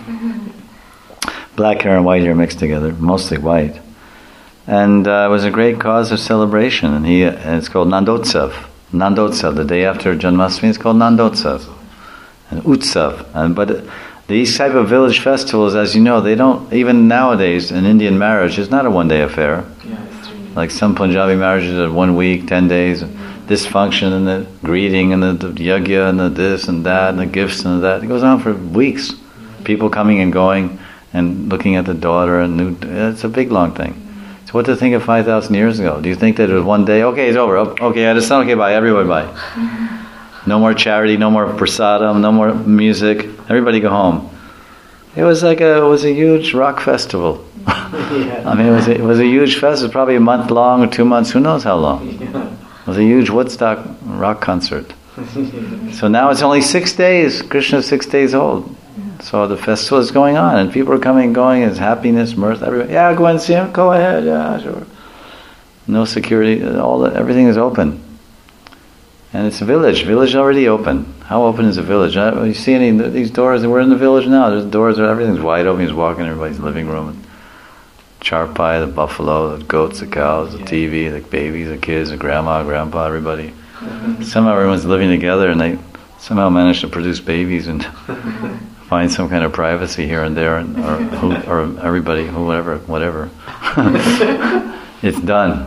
S1: Black hair and white hair mixed together, mostly white. And uh, it was a great cause of celebration. And he, and it's called Nandotsav. Nandotsav. The day after Janmashtami is called Nandotsav. And Utsav. And, but these type of village festivals, as you know, they don't, even nowadays, an Indian marriage is not a one-day affair.
S2: Yeah, it's true.
S1: Like some Punjabi marriages are one week, ten days. This function and the greeting and the, the yagya and the this and that and the gifts and that. It goes on for weeks. People coming and going and looking at the daughter. and new, It's a big, long thing. So what to think of five thousand years ago? Do you think that it was one day, okay, it's over. Okay, I just okay, bye, everybody bye. No more charity, no more prasadam, no more music. Everybody go home. It was like a, it was a huge rock festival.
S2: Yeah.
S1: I mean, it was a, it was a huge festival, probably a month long or two months, who knows how long.
S2: Yeah.
S1: It was a huge Woodstock rock concert. So now it's only six days. Krishna's six days old. So the festival is going on, and people are coming and going. It's happiness, mirth, everybody. Yeah, go and see him. Go ahead. Yeah, sure. No security. All the, everything is open. And it's a village. Village already open. How open is a village? Uh, you see any these doors? We're in the village now. There's doors. Everything's wide open. He's walking in everybody's living room. charpai, the buffalo, the goats, the cows, the T V, the babies, the kids, the grandma, grandpa, everybody. Somehow everyone's living together, and they somehow manage to produce babies and find some kind of privacy here and there, and, or, who, or everybody, whoever, whatever. It's done.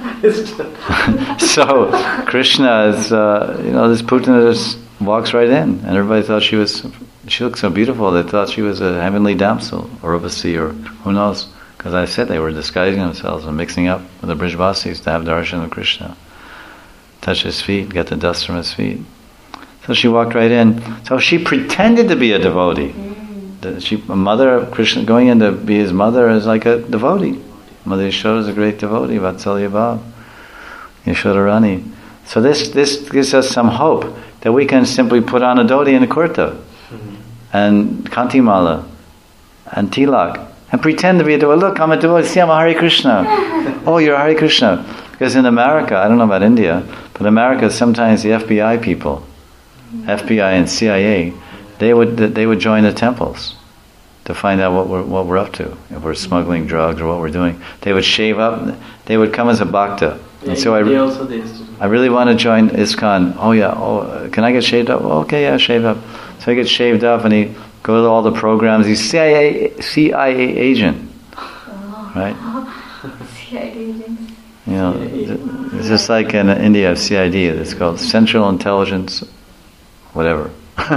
S1: So Krishna is, uh, you know, this Putana just walks right in, and everybody thought she was, she looked so beautiful. They thought she was a heavenly damsel, or Urvasi, or who knows? Because I said they were disguising themselves and mixing up with the Brijvasis to have darshan of Krishna. Touch his feet, get the dust from his feet. So she walked right in. So she pretended to be a devotee. She, a mother of Krishna, going in to be his mother is like a devotee. Mother Yashoda is a great devotee, Vatsalya Bhav, Yashoda Rani. So this this gives us some hope that we can simply put on a dhoti and a kurta, mm-hmm. and kantimala, and tilak, and pretend to be a devotee. Look, I'm a devotee. See, I'm a Hare Krishna. Oh, you're a Hare Krishna. Because in America, I don't know about India, but America, sometimes the F B I people, F B I and C I A, they would they would join the temples to find out what we're what we're up to, if we're smuggling drugs or what we're doing. They would shave up. They would come as a bhakta.
S2: Yeah,
S1: and so I,
S2: they also they used to do.
S1: I really want to join ISKCON. Oh yeah. Oh, can I get shaved up? Oh, okay, yeah, shaved up. So he gets shaved up, and he go to all the programs. He's C I A C I A agent,
S3: oh.
S1: right?
S3: C I A agent.
S1: You know, it's just like in India, C I D. It's called Central Intelligence, whatever.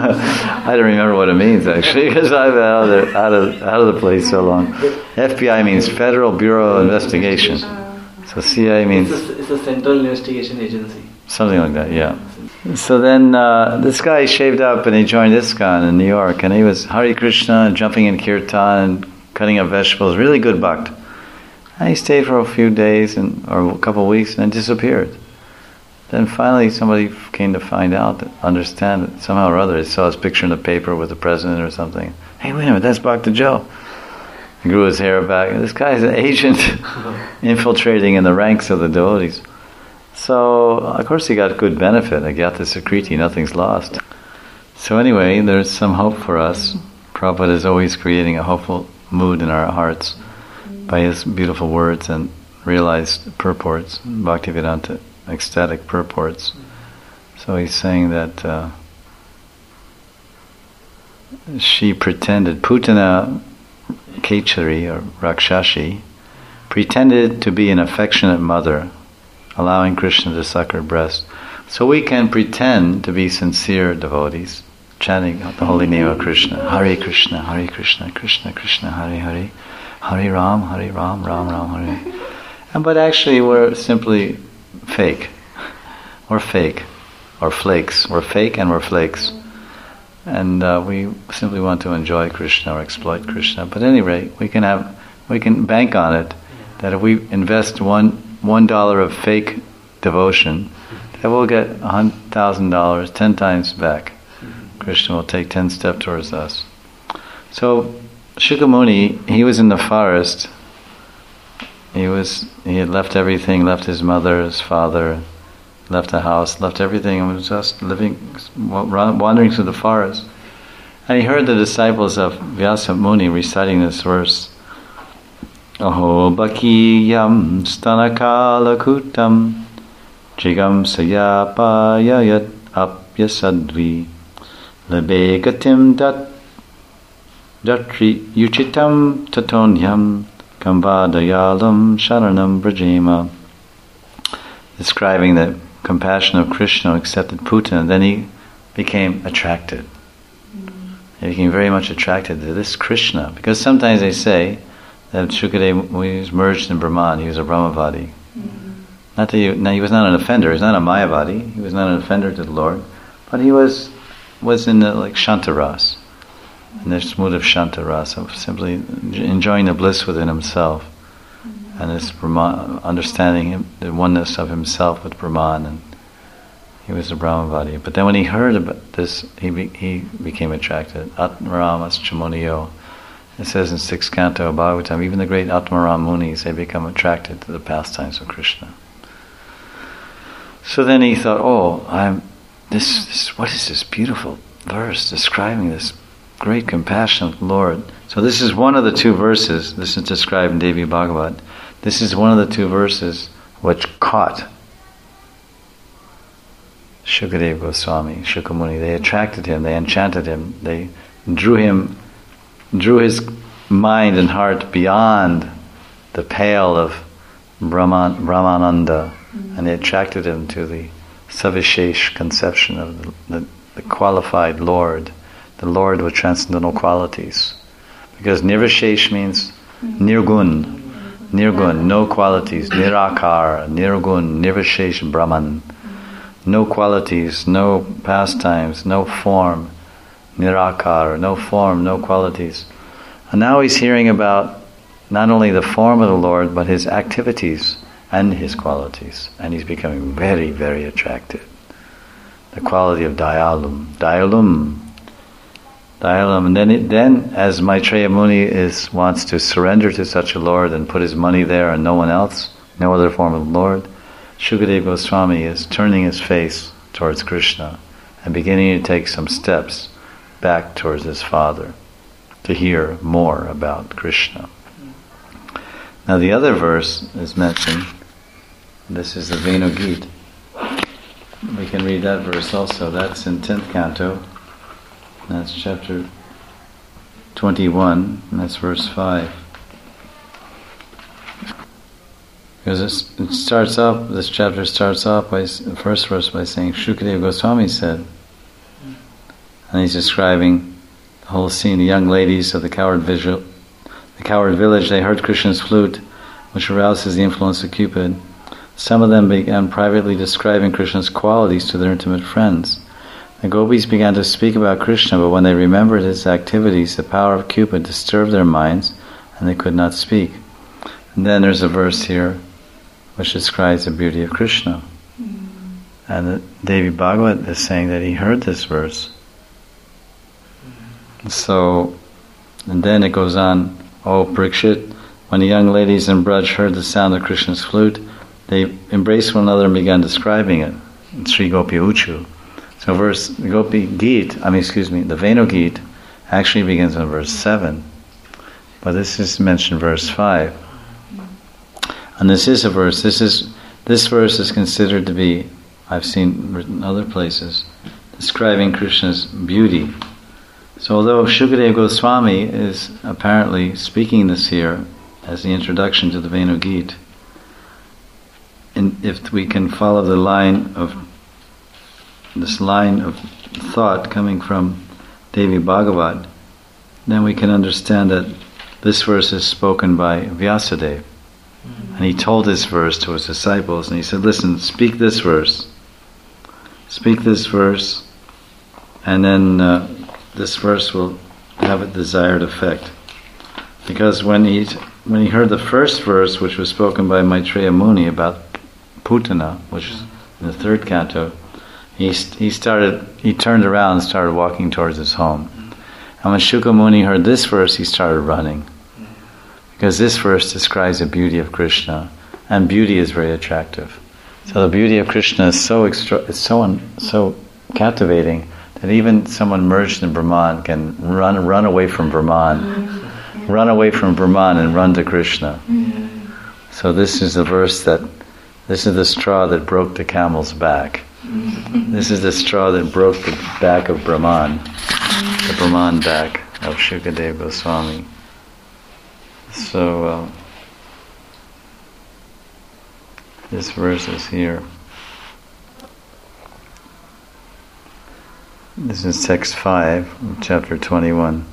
S1: I don't remember what it means actually, because I've been out of, the, out of out of the place so long. F B I means Federal Bureau of Investigation. So C I A means
S2: it's a, it's a Central Investigation Agency.
S1: Something like that, yeah. So then uh, this guy shaved up and he joined ISKCON in New York, and he was Hare Krishna, jumping in kirtan and cutting up vegetables. Really good bhakt. And he stayed for a few days and or a couple of weeks and then disappeared. Then finally somebody came to find out, that understand that somehow or other, they saw his picture in the paper with the president or something. Hey, wait a minute, that's Bhakta Joe. He grew his hair back. This guy's an agent infiltrating in the ranks of the devotees. So, of course he got good benefit. Agyata Sukriti, nothing's lost. So anyway, there's some hope for us. Prabhupada is always creating a hopeful mood in our hearts by his beautiful words and realized purports, Bhaktivedanta ecstatic purports. So he's saying that uh, she pretended, Putana Kechari or Rakshashi, pretended to be an affectionate mother, allowing Krishna to suck her breast. So we can pretend to be sincere devotees, chanting the holy name of Krishna, Hare Krishna, Hare Krishna, Krishna Krishna, Hare Hare, Hare Ram, Hare Ram, Ram Ram, Hare. And but actually we're simply fake. We're fake, or flakes. We're fake and we're flakes. And uh, we simply want to enjoy Krishna or exploit Krishna. But at any rate, we can have, we can bank on it that if we invest one one dollar of fake devotion, that we'll get a hundred thousand dollars, ten times back. Krishna will take ten steps towards us. So Shukamuni, he was in the forest. He was he had left everything, left his mother, his father, left the house, left everything, and was just living, wandering through the forest. And he heard the disciples of Vyasa Muni reciting this verse. Aho bakiyam stanakala kutam jigam sayapayayat apyasadvi lebegatim dat datri yuchitam tatonyam Kambadayalam Sharanam Brajema, describing the compassion of Krishna who accepted Putana, and then he became attracted. Mm-hmm. He became very much attracted to this Krishna, because sometimes they say that Shukadeva was merged in Brahman, he was a Brahmavadi. Mm-hmm. Not that he, now he was not an offender, he was not a Mayavadi, he was not an offender to the Lord, but he was was in the, like Shantaras. And this mood of Shantaras, of simply enjoying the bliss within himself, mm-hmm. and this Brahman, understanding him, the oneness of himself with Brahman, and he was a Brahmavadi. But then when he heard about this, he be, he became attracted. Atmaramas Chamuniyo. It says in sixth canto of Bhagavatam, even the great Atmaram Munis, they become attracted to the pastimes of Krishna. So then he thought, oh, I'm this, this what is this beautiful verse describing this great compassion of the Lord. So this is one of the two verses, this is described in Devi Bhagavad. This is one of the two verses which caught Shukadeva Goswami, Shukamuni. They attracted him, they enchanted him, they drew him, drew his mind and heart beyond the pale of Brahman, Brahmananda, mm-hmm. and they attracted him to the Savishesh conception of the, the, the qualified Lord, the Lord with transcendental qualities. Because Nirvishesh means Nirgun, Nirgun, no qualities, Nirakar, Nirgun, Nirvishesh Brahman, no qualities, no pastimes, no form, Nirakar, no form, no qualities. And now he's hearing about not only the form of the Lord, but his activities and his qualities. And he's becoming very, very attracted. The quality of Dayalum. Dayalum. Dayalum. And then, it, then as Maitreya Muni is, wants to surrender to such a Lord and put his money there and no one else, no other form of Lord, Shukadeva Goswami is turning his face towards Krishna and beginning to take some steps back towards his father to hear more about Krishna. Now the other verse is mentioned. This is the Venu Gita. We can read that verse also. That's in tenth canto. That's chapter twenty-one, and that's verse five. Because it starts off, this chapter starts off by the first verse by saying, Shukadeva Goswami said, and he's describing the whole scene. The young ladies of the coward vigil, the coward village, they heard Krishna's flute, which arouses the influence of Cupid. Some of them began privately describing Krishna's qualities to their intimate friends. The gopis began to speak about Krishna, but when they remembered his activities, the power of Cupid disturbed their minds, and they could not speak. And then there's a verse here which describes the beauty of Krishna. Mm. And the Devi Bhagavad is saying that he heard this verse. Mm. So, and then it goes on, O Parikshit, when the young ladies in Braj heard the sound of Krishna's flute, they embraced one another and began describing it in Sri Gopi Uchu. So verse, the Gopi Gita, I mean excuse me, the Venu Gita actually begins in verse seven. But this is mentioned verse five. And this is a verse, this is this verse is considered to be, I've seen written in other places, describing Krishna's beauty. So although Shukadeva Goswami is apparently speaking this here as the introduction to the Venu Gita, and if we can follow the line of this line of thought coming from Devi Bhagavad, then we can understand that this verse is spoken by Vyasadeva. And he told this verse to his disciples, and he said, listen, speak this verse. Speak this verse, and then uh, this verse will have a desired effect. Because when he when he heard the first verse, which was spoken by Maitreya Muni about Putana, which is in the third canto, he he started he turned around and started walking towards his home. And when Shuka Muni heard this verse, he started running. Because this verse describes the beauty of Krishna, and beauty is very attractive. So the beauty of Krishna is so extra, it's so un, so captivating that even someone merged in Brahman can run run away from Brahman, mm-hmm. run away from Brahman and run to Krishna. Mm-hmm. So this is the verse that, this is the straw that broke the camel's back. Mm-hmm. This is the straw that broke the back of Brahman, mm-hmm. the Brahman back of Shukadeva Goswami. So, uh, this verse is here. This is text five, chapter twenty-one.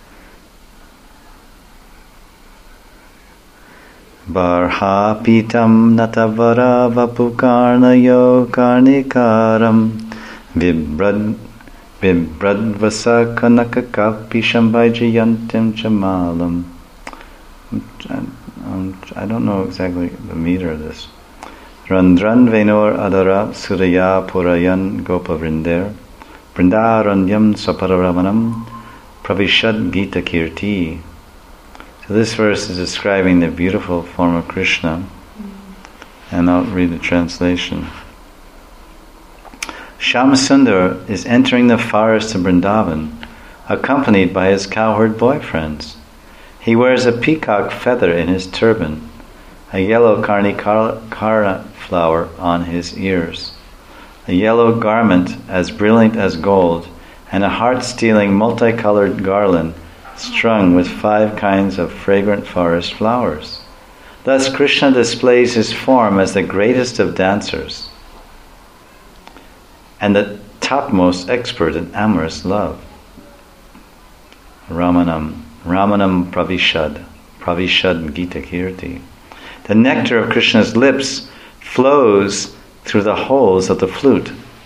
S1: Barha pitam natavara vapukarnayo karnikaram vibrad vibradvasa kanakakapi shambhajayantim chamalam. I don't know exactly the meter of this. Randran venor adara suraya purayan gopa vrinder vrindaranyam sapararamanam pravishad gita kirti. So this verse is describing the beautiful form of Krishna, and I'll read the translation. Shyamasundar is entering the forest of Vrindavan. accompanied by his cowherd boyfriends. He wears a peacock feather in his turban, a yellow karnikara flower on his ears, a yellow garment as brilliant as gold, and a heart-stealing multicolored garland strung with five kinds of fragrant forest flowers. Thus Krishna displays his form as the greatest of dancers and the topmost expert in amorous love. Ramanam, Ramanam Pravishad, Pravishad Gita Kirti. The nectar of Krishna's lips flows through the holes of the flute,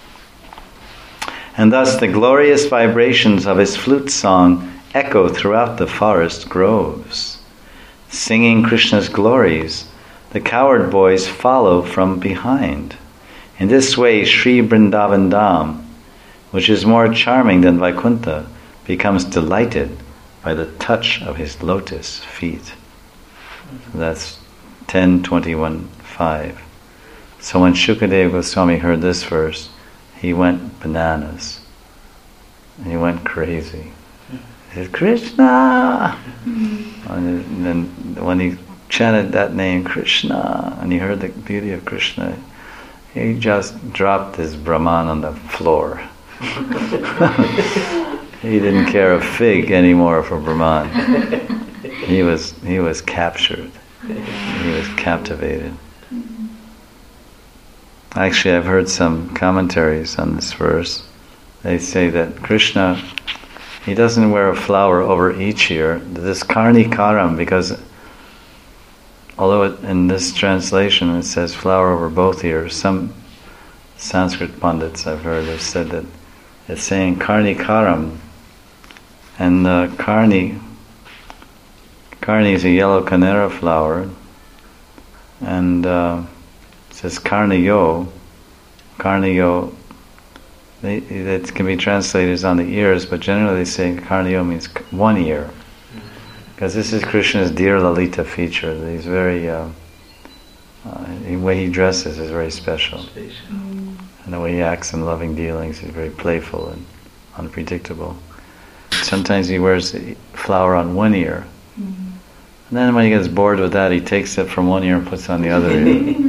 S1: and thus the glorious vibrations of his flute song echo throughout the forest groves. Singing Krishna's glories, the cowherd boys follow from behind. In this way, Sri Vrindavan Dham, which is more charming than Vaikuntha, becomes delighted by the touch of his lotus feet. That's ten twenty-one five. So when Shukadeva Goswami heard this verse, he went bananas. And he went crazy. He said, Krishna! And then when he chanted that name, Krishna, and he heard the beauty of Krishna, he just dropped his Brahman on the floor. He didn't care a fig anymore for Brahman. He was he was captured. He was captivated. Actually, I've heard some commentaries on this verse. They say that Krishna, he doesn't wear a flower over each ear. This karnikaram, because although it, in this translation it says flower over both ears, some Sanskrit pundits I've heard have said that it's saying karnikaram, and uh, karni, karni is a yellow canara flower, and uh, it says karniyo, karniyo. They, it can be translated as on the ears, but generally they say karniyo means one ear, because this is Krishna's dear Lalita feature. He's very, uh, uh, the way he dresses is very special, mm. and the way he acts in loving dealings is very playful and unpredictable. Sometimes he wears the flower on one ear, mm. and then when he gets bored with that, he takes it from one ear and puts it on the other ear.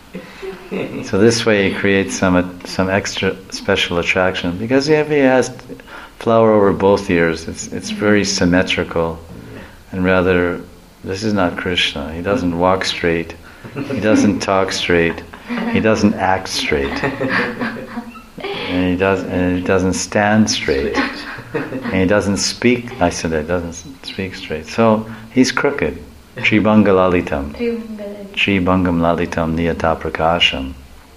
S1: So this way he creates some some extra special attraction, because if he has flower over both ears, it's it's very symmetrical, and rather, this is not Krishna. He doesn't walk straight, he doesn't talk straight, he doesn't act straight, and he does and he doesn't stand straight, and he doesn't speak. I said that doesn't speak straight. So he's crooked. Tribhanga Lalitam. Tribhangam Lalitam Niyata Prakasham.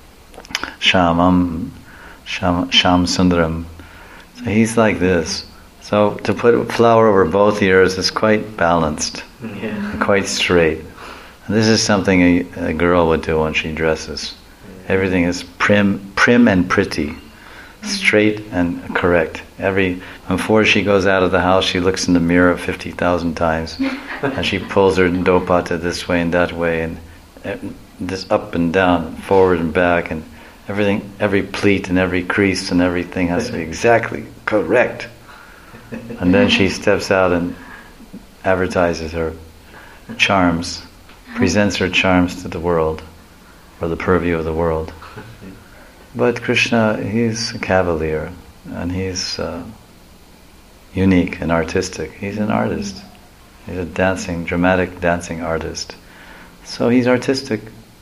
S1: Shamam Sham, Sham Sundaram. So he's like this. So to put a flower over both ears is quite balanced, yeah. and quite straight. And this is something a, a girl would do when she dresses. Everything is prim, prim and pretty, straight and correct. Every before she goes out of the house, she looks in the mirror fifty thousand times, and she pulls her dopata this way and that way, and this up and down, forward and back, and everything, every pleat and every crease and everything has to be exactly correct. And then she steps out and advertises her charms, presents her charms to the world, or the purview of the world. But Krishna, he's a cavalier, and he's uh, unique and artistic. He's an artist. He's a dancing, dramatic dancing artist. So he's artistic.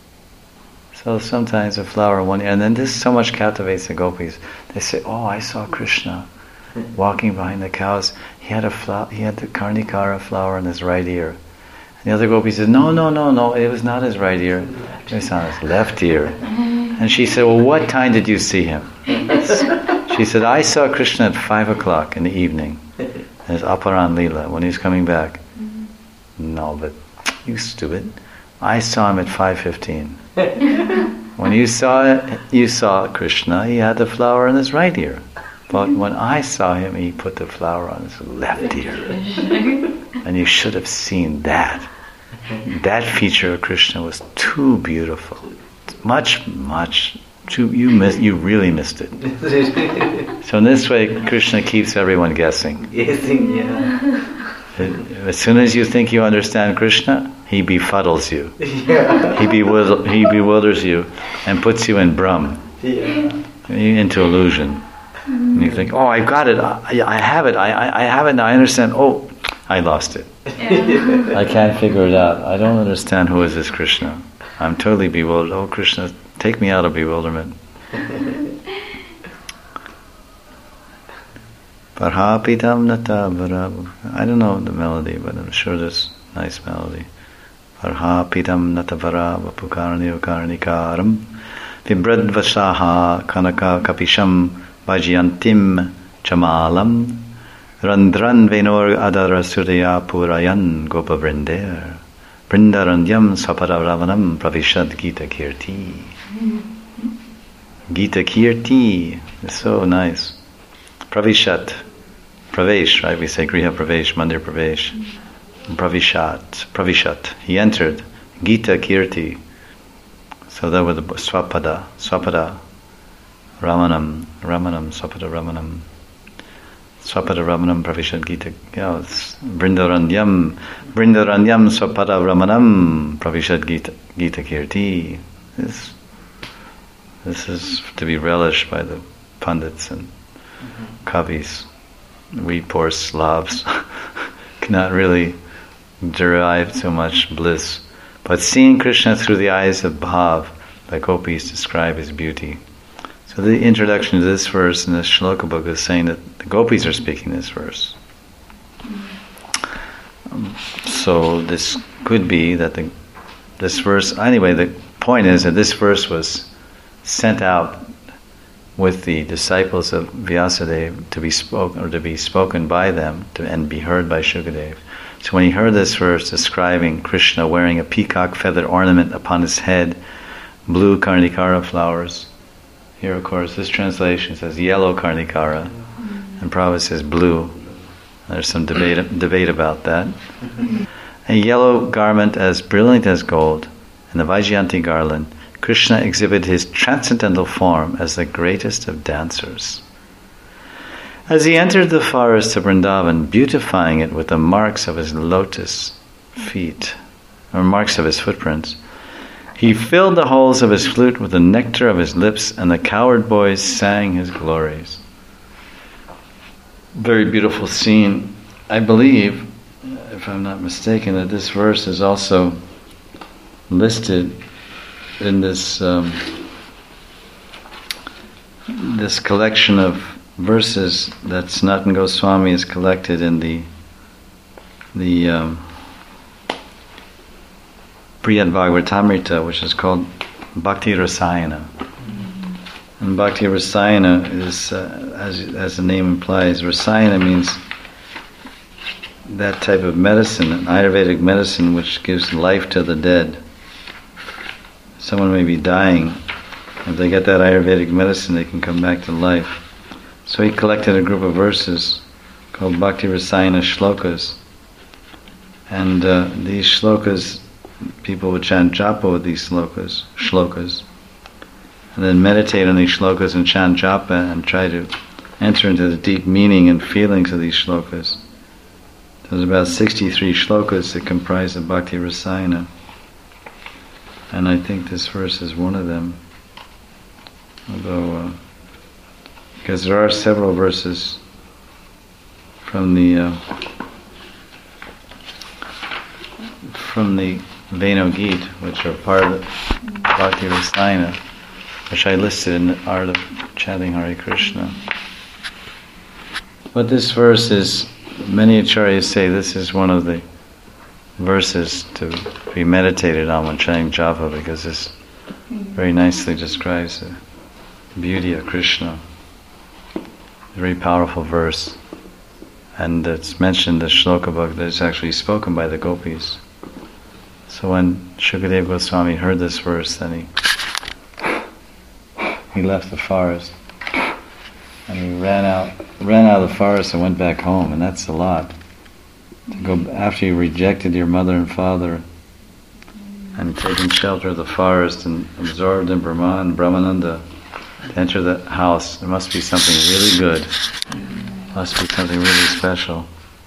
S1: So sometimes a flower one ear, and then this so much captivates the gopis. They say, "Oh, I saw Krishna walking behind the cows. He had a flower. He had the karnikara flower in his right ear." And the other gopi says, "No, no, no, no. It was not his right ear. It was on his left ear." And she said, "Well, what time did you see him?" She said, "I saw Krishna at five o'clock in the evening. It's Aparan Leela, when he was coming back." Mm-hmm. "No, but you stupid. I saw him at five fifteen. When you saw it, you saw Krishna, he had the flower in his right ear. But when I saw him, he put the flower on his left ear. And you should have seen that. That feature of Krishna was too beautiful. Much, much you you miss, you really missed it. So in this way, Krishna keeps everyone guessing.
S2: Guessing, yeah.
S1: As soon as you think you understand Krishna, he befuddles you.
S2: Yeah.
S1: He bewilders, he bewilders you and puts you in Brahm,
S2: Yeah.
S1: into illusion. And you think, oh, I've got it. I, I have it. I, I, I have it now. I understand. Oh, I lost it.
S3: Yeah.
S1: I can't figure it out. I don't understand who is this Krishna. I'm totally bewildered. Oh, Krishna, take me out of bewilderment. Parhapitam nata varav. I don't know the melody, but I'm sure there's a nice melody. Parhapitam nata varav pukarni ukarnikaram vibradvasaha kanaka kapisham vajayantim chamalam randran venor adara sudaya purayan gopa vrinder brindaranyam sapararavanam pravishad gita kirti. Gita kirti is so nice. Pravishat. Pravesh, right? We say Griha Pravesh, Mandir Pravesh. Pravishat, Pravishat. He entered. Gita Kirti. So that was the Swapada, Swapada, Ramanam, Ramanam, Swapada Ramanam. Swapada Ramanam, Pravishat Gita. Yeah, it's Brindaranyam, Brindaranyam, Swapada Ramanam, Pravishat Gita, Gita Kirti. This, this is to be relished by the Pandits and mm-hmm. Kavis. We poor Slavs cannot really derive so much bliss. But seeing Krishna through the eyes of Bhav, the gopis describe his beauty. So the introduction to this verse in the shloka book is saying that the gopis are speaking this verse. Um, so this could be that the, this verse, anyway, the point is that this verse was sent out with the disciples of Vyasadeva to be spoken or to be spoken by them to, and be heard by Shukadeva. So when he heard this verse describing Krishna wearing a peacock feather ornament upon his head, blue karnikara flowers, here of course this translation says yellow karnikara, and Prabhupada says blue. There's some debate debate about that. A yellow garment as brilliant as gold, and the Vaijayanti garland, Krishna exhibited his transcendental form as the greatest of dancers. As he entered the forest of Vrindavan, beautifying it with the marks of his lotus feet, or marks of his footprints, he filled the holes of his flute with the nectar of his lips, and the cowherd boys sang his glories. Very beautiful scene. I believe, if I'm not mistaken, that this verse is also listed in this um, this collection of verses that Sanatana Goswami has collected in the the um, Brihad Bhagavatamrita, which is called Bhakti Rasayana. Mm-hmm. And Bhakti Rasayana is, uh, as as the name implies, Rasayana means that type of medicine, an Ayurvedic medicine which gives life to the dead. Someone may be dying. If they get that Ayurvedic medicine, they can come back to life. So he collected a group of verses called Bhakti Rasayana Shlokas. And uh, these shlokas, people would chant japa with these shlokas, shlokas. And then meditate on these shlokas and chant japa and try to enter into the deep meaning and feelings of these shlokas. There's about sixty-three shlokas that comprise the Bhakti Rasayana. And I think this verse is one of them. Although, uh, because there are several verses from the uh, from the Venu Gita, which are part of Bhakti Rasayana, which I listed in the Art of Chanting Hare Krishna. But this verse is, many acharyas say this is one of the verses to be meditated on when chanting japa, because this very nicely describes the beauty of Krishna. Very powerful verse, and it's mentioned in the shloka book that it's actually spoken by the gopis. So when Shukadeva Goswami heard this verse, then he he left the forest and he ran out ran out of the forest and went back home, and that's a lot. To go after you rejected your mother and father and taken shelter of the forest and absorbed in Brahman, Brahmananda, To enter the house, there must be something really good. Must be something really special.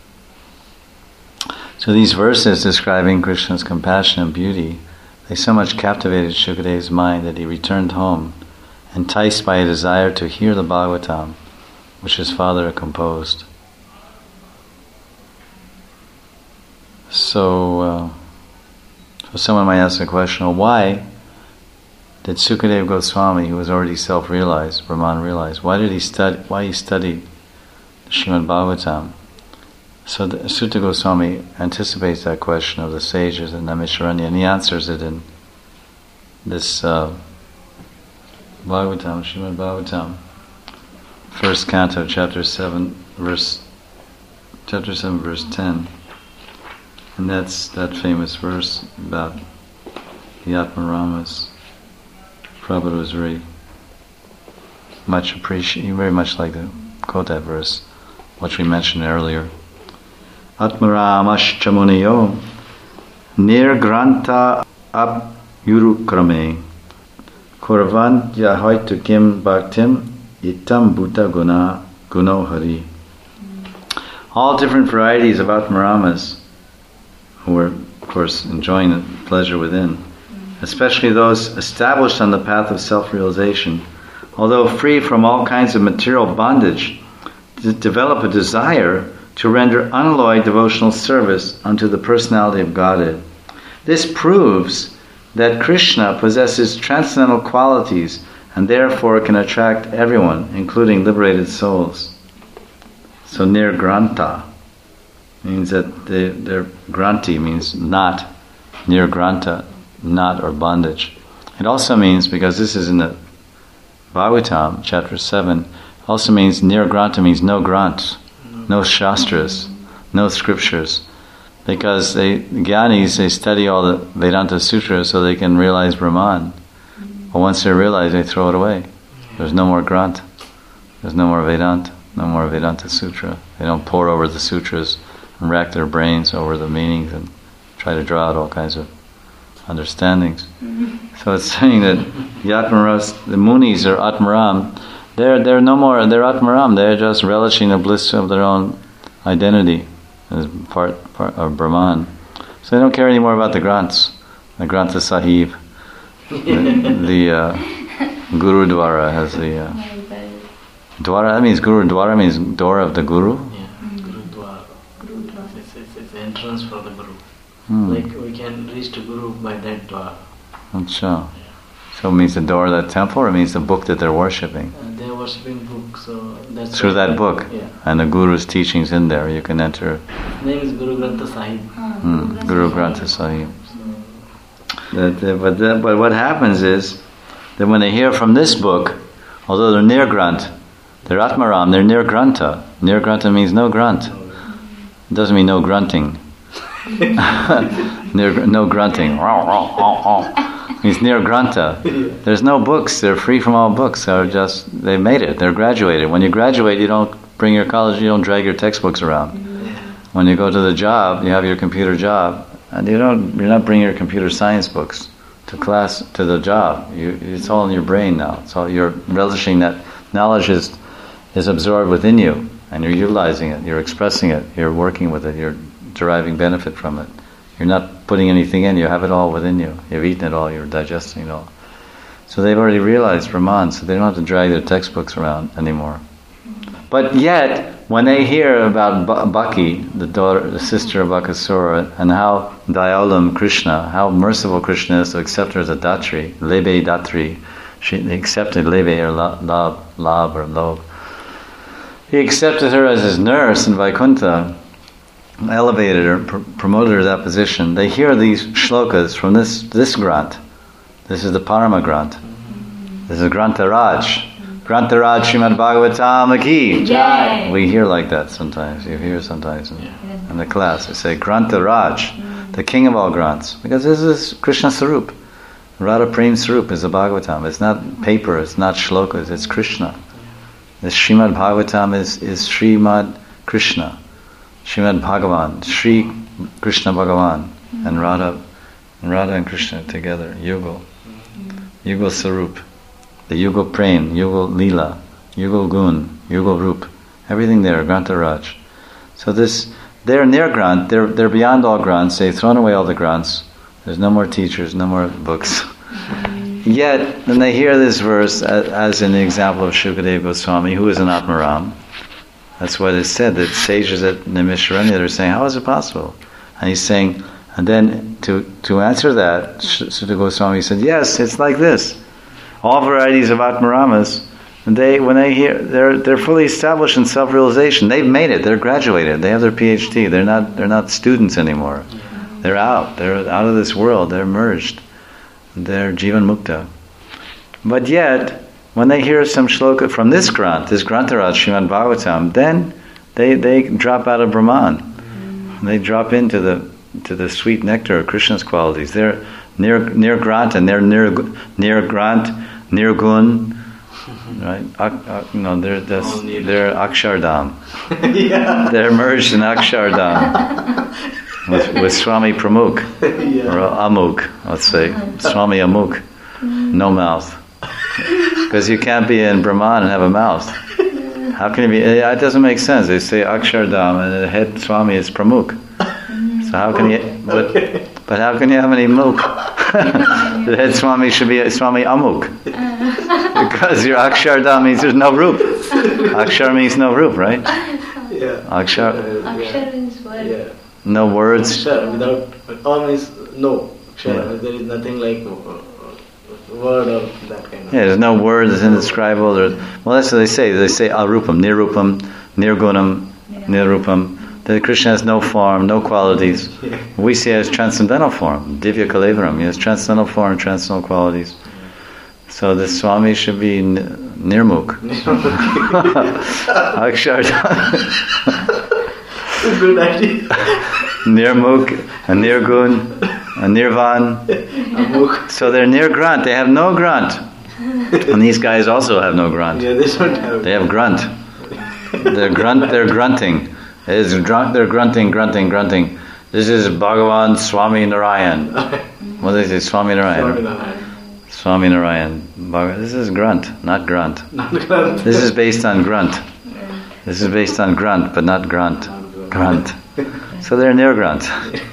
S1: So these verses describing Krishna's compassion and beauty, they so much captivated Shukadeva's mind that he returned home, enticed by a desire to hear the Bhagavatam, which his father had composed. So, uh, so someone might ask the question, well, why did Sukadeva Goswami, who was already self-realized, Brahman realized, why did he study? Why he studied Srimad Bhagavatam? So the, Sutta Goswami anticipates that question of the sages in Naimisharanya, and he answers it in this uh, Bhagavatam, Srimad Bhagavatam, first canto, chapter seven, verse, chapter seven, verse ten, and that's that famous verse about the Atmaramas. Prabhupada was very much appreciate. He very much liked to quote that verse, which we mentioned earlier. Atmaramash chamuniyo nirgranta ab yurukrame korvan yahoitu kim bhaktim itam bhuta guna guno hari. All different varieties of Atmaramas who were, of course, enjoying the pleasure within, especially those established on the path of self-realization, although free from all kinds of material bondage, to develop a desire to render unalloyed devotional service unto the personality of Godhead. This proves that Krishna possesses transcendental qualities and therefore can attract everyone, including liberated souls. So nirgranta means that they, they're granti means not, nirgranta, not or bondage. It also means, because this is in the Bhagavatam, chapter seven, also means nirgranta means no grant, no shastras, no scriptures. Because they, the Gyanis, they study all the Vedanta sutras so they can realize Brahman. But once they realize, they throw it away. There's no more grant. There's no more Vedanta, no more Vedanta sutra. They don't pore over the sutras and rack their brains over the meanings and try to draw out all kinds of understandings. Mm-hmm. So it's saying that the Atmaras, the Munis or Atmaram, they're they're no more. They're Atmaram. They're just relishing the bliss of their own identity as part, part of Brahman. So they don't care anymore about the Granths, the Grantha Sahib, the, the uh, Gurudwara has the uh, Dwara. That means Gurudwara means door of the Guru.
S2: Yeah, Gurudwara. Gurudwara. It's, it's, it's entrance for the Guru.
S1: Hmm.
S2: Like we can reach the Guru by that Dwara.
S1: Achha. So it means the door of that temple, or it means the book that they're worshipping?
S2: Uh, they're worshipping book, so that's
S1: through that book.
S2: Yeah.
S1: And the Guru's teachings in there, you can enter.
S2: His name is Guru Grantha Sahib.
S1: Hmm. Guru Grantha Sahib. That, uh, but, that, but what happens is that when they hear from this book, although they're near Grant, they're Atmaram, they're near Grantha. Near Grantha means no grunt. It doesn't mean no grunting. near, no grunting. Means near Grantha. There's no books. They're free from all books. They're just, they made it. They're graduated. When you graduate, you don't bring your college, you don't drag your textbooks around. When you go to the job, you have your computer job, and you don't, you're not bringing your computer science books to class, to the job. You, it's all in your brain now. It's all, you're relishing that knowledge is, is absorbed within you, and you're utilizing it, you're expressing it, you're working with it, you're deriving benefit from it. You're not putting anything in, you have it all within you. You've eaten it all, you're digesting it all. So they've already realized Brahman, so they don't have to drag their textbooks around anymore. But yet, when they hear about B- Baki, the daughter, the sister of Bakasura, and how Dayalam Krishna, how merciful Krishna is to accept her as a Datri, Lebe Datri, she, they accepted Lebe or Lab, Lab or Lob. He accepted her as his nurse in Vaikuntha, elevated her, pr- promoted her to that position. They hear these shlokas from this this Grant. This is the Parama Grant. This is Grantha Raj. Grantha Raj Srimad Bhagavatam Ki.
S3: Jai.
S1: We hear like that sometimes. You hear sometimes in, in the class. They say Grantha Raj, the king of all grants. Because this is Krishna Sarup. Radha Prem Sarup is the Bhagavatam. It's not paper, it's not shlokas, it's Krishna. This Srimad Bhagavatam is, is Srimad Krishna. Srimad Bhagavan, Sri Krishna Bhagavan, and Radha, and Radha and Krishna together, Yugal, Yugal Sarup. the Yugal Prem, Yugal Leela, Yugal Gun, Yugal Rup, everything there, Grantha Raj. So this, they're near Grant, they're, they're beyond all grants, they've thrown away all the grants, there's no more teachers, no more books. Yet, when they hear this verse, as, as in the example of Shukadeva Goswami, who is an Atmaram, that's what is said, that sages at Naimisharanya are saying, how is it possible? And he's saying, and then to, to answer that, Sutta Goswami said, yes, it's like this. All varieties of Atmaramas, they when they hear they're they're fully established in self-realization. They've made it, they're graduated, they have their P H D, they're not they're not students anymore. They're out, they're out of this world, they're merged. They're Jivan Mukta. But yet, when they hear some shloka from this Grant, this Grantharaj, Srimad Bhagavatam, then they, they drop out of Brahman. They drop into the to the sweet nectar of Krishna's qualities. They're near near Grant and they're near near Grant, near Gun, right? Ak, ak, no, they're this, they're Akshardham. Yeah. They're merged in Akshardham with, with Swami Pramukh, yeah. Or Amuk, let's say Swami Amuk, no mouth, because you can't be in Brahman and have a mouth. How can it be? It doesn't make sense. They say Akshardham and the head Swami is Pramukh. So how can you? But, but how can you have any muk? The head Swami should be Swami Amuk, because your Akshardham means there's no roop. Akshar means no roop, right?
S2: Yeah.
S1: Akshar.
S3: Akshar means word.
S2: Yeah.
S1: No words.
S2: Akshar without all means no. Akshar,
S1: Yeah.
S2: there is nothing like word or that kind of.
S1: Yeah, there's no word that's indescribable. Or, well, that's what they say. They say arupam, nirupam, nirgunam, nirupam. That Krishna has no form, no qualities. We see it as transcendental form, Divya Kalevaram. He has transcendental form, transcendental qualities. So the Swami should be n- Nirmukh. Akshardham.
S2: Good idea.
S1: Nirmukh, a Nirgun, a Nirvan. So they're near Grant. They have no Grant. And these guys also have no Grant.
S2: Yeah, they don't have.
S1: They have Grunt. They're grunt. They're grunting. It is grunt, they're grunting, grunting, grunting. This is Bhagavan Swami Narayan. What do they say? Swami Narayan. Swami Narayan. This is grunt, not grunt.
S2: Not grunt.
S1: This is based on grunt. This is based on grunt, but not grunt. Grunt. So they're near grunt.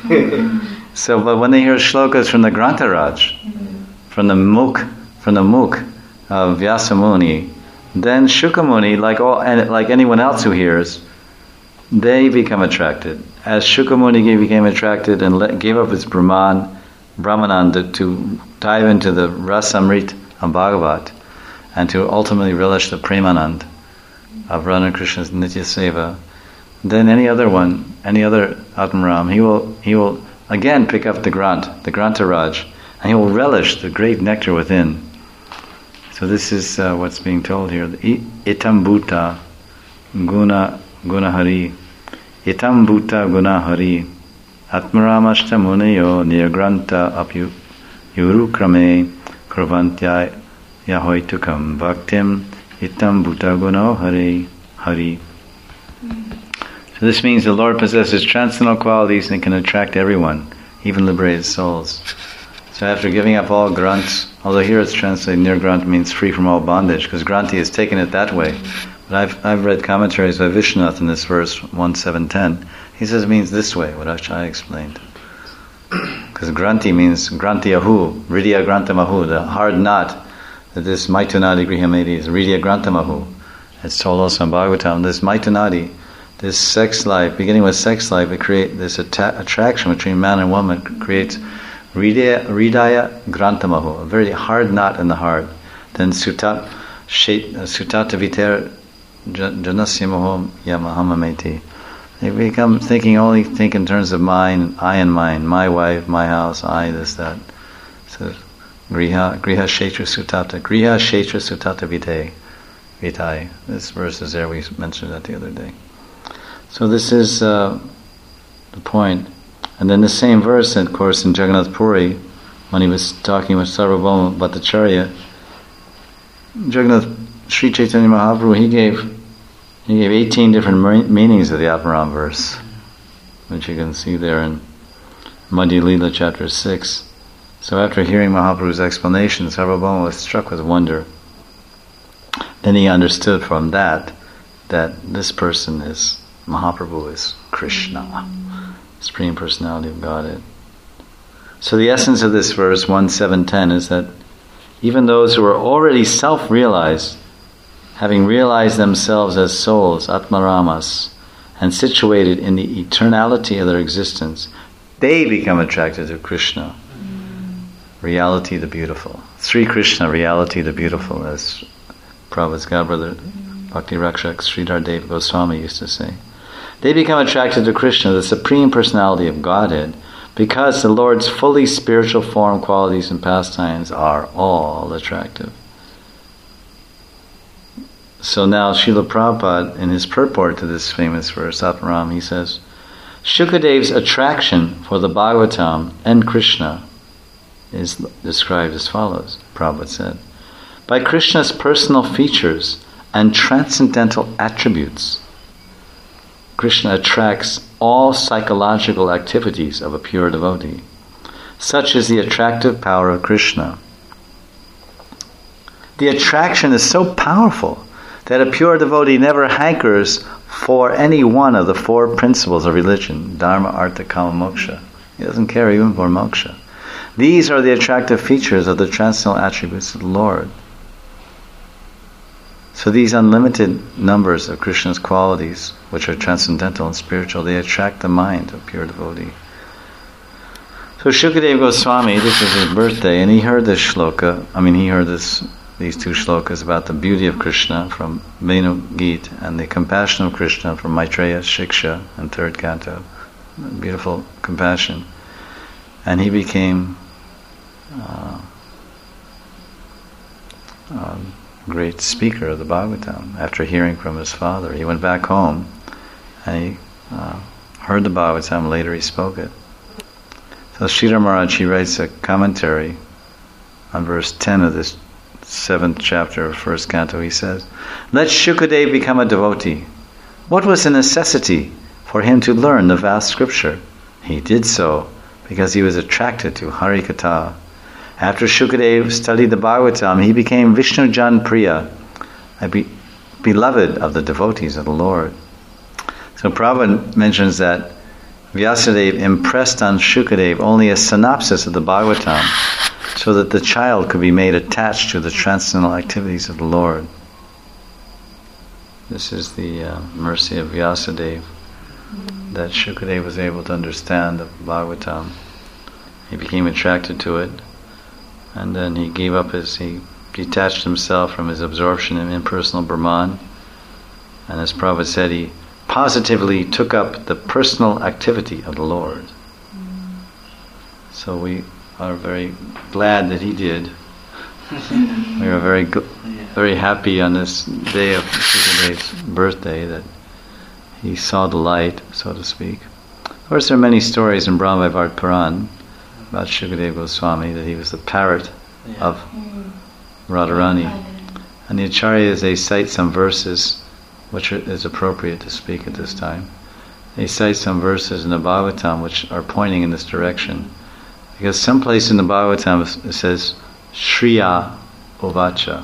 S1: So, but when they hear shlokas from the Grantharaj, from the Mukh, from the Mukh of Vyasamuni, then Shukamuni, like all, and like anyone else who hears, they become attracted. As Shukamuni became attracted and let, gave up its Brahman, Brahmananda to dive into the Rasamrit of Bhagavat and to ultimately relish the Premanand of Radha Krishna's Nitya Seva, then any other one, any other Atmaram, he will he will again pick up the Grant, the Grantharaj, and he will relish the great nectar within. So this is uh, what's being told here. Itam Bhuta Guna Gunahari Itam Bhuta Gunahari Atmaramashta Muneyo Nirgranta Apyu Yurukrame Kurvantya Yahoitukam Bhaktim Itam Bhuta Gunahari Hari. So this means the Lord possesses transcendental qualities and can attract everyone, even liberated souls. So after giving up all grunts, although here it's translated near grunt means free from all bondage, because Granti has taken it that way. But I've I've read commentaries by Vishwanath in this verse one seven ten. He says it means this way, what I explained. Because Granti means Grantiyahu, Ridya Grantamahu, the hard knot that this Maitunadi Grihamedi is Ridya Grantamahu. It's told also in Bhagavatam, this Maitunadi, this sex life, beginning with sex life, it create this atta- attraction between man and woman, creates Ridya, Ridaya Grantamahu, a very hard knot in the heart. Then Sutat, Sutata Viter Janasyamohom Yamahamameti. They become thinking only think in terms of mine, I and mine, my wife, my house, I, this, that. So Griha, Griha Kshetra Sutata, Griha Kshetra Sutata Vite, Vitai. This verse is there, we mentioned that the other day. So this is uh, the point. And then the same verse, of course, in Jagannath Puri, when he was talking with Sarvabhauma Bhattacharya, Jagannath Sri Chaitanya Mahaprabhu, he gave he gave eighteen different meanings of the Atmaram verse, which you can see there in Madhya Lila chapter six. So after hearing Mahaprabhu's explanation, Sarvabhauma was struck with wonder. then he understood from that that this person is, Mahaprabhu is Krishna, Supreme Personality of Godhead. So the essence of this verse, one seven ten, is that even those who are already self-realized, having realized themselves as souls, Atmaramas, and situated in the eternality of their existence, they become attracted to Krishna, reality the beautiful. Sri Krishna, reality the beautiful, as Prabhupada's godbrother Bhakti Rakshak Sridhar Dev Goswami used to say. They become attracted to Krishna, the Supreme Personality of Godhead, because the Lord's fully spiritual form, qualities, and pastimes are all attractive. So now Srila Prabhupada, in his purport to this famous verse, Atmaram, he says, Shukadev's attraction for the Bhagavatam and Krishna is described as follows. Prabhupada said, by Krishna's personal features and transcendental attributes, Krishna attracts all psychological activities of a pure devotee. Such is the attractive power of Krishna. The attraction is so powerful that a pure devotee never hankers for any one of the four principles of religion, dharma, artha, kama, moksha. He doesn't care even for moksha. These are the attractive features of the transcendental attributes of the Lord. So these unlimited numbers of Krishna's qualities, which are transcendental and spiritual, they attract the mind of pure devotee. So Shukadeva Goswami, this is his birthday, and he heard this shloka, I mean he heard this these two shlokas about the beauty of Krishna from Venu Gita and the compassion of Krishna from Maitreya Shiksha and third canto. Beautiful compassion. And he became uh, a great speaker of the Bhagavatam after hearing from his father. He went back home and he uh, heard the Bhagavatam, later he spoke it. So Sridhar Maharaj, he writes a commentary on verse ten of this seventh chapter of first canto. He says, let Shukadeva become a devotee. What was the necessity for him to learn the vast scripture? He did so because he was attracted to Hari Katha. After Shukadeva studied the Bhagavatam, he became Vishnu Jan Priya, a be- beloved of the devotees of the Lord. So Prabhupada mentions that Vyasadeva impressed on Shukadeva only a synopsis of the Bhagavatam, so that the child could be made attached to the transcendental activities of the Lord. This is the uh, mercy of Vyasadeva, that Shukadeva was able to understand the Bhagavatam. He became attracted to it, and then he gave up his, he detached himself from his absorption in impersonal Brahman, and as Prabhupada said, he positively took up the personal activity of the Lord. So we are very glad that he did. We are very go- very happy on this day of Shukadeva's birthday that he saw the light, so to speak. Of course, there are many stories in Brahma Vaivarta Puran about Shukadeva Goswami, that he was the parrot
S2: Yeah.
S1: of Radharani. And the Acharyas, they cite some verses which are, is appropriate to speak at this time. They cite some verses in the Bhagavatam which are pointing in this direction. Because someplace in the Bhagavatam it says, Shriya Uvacha.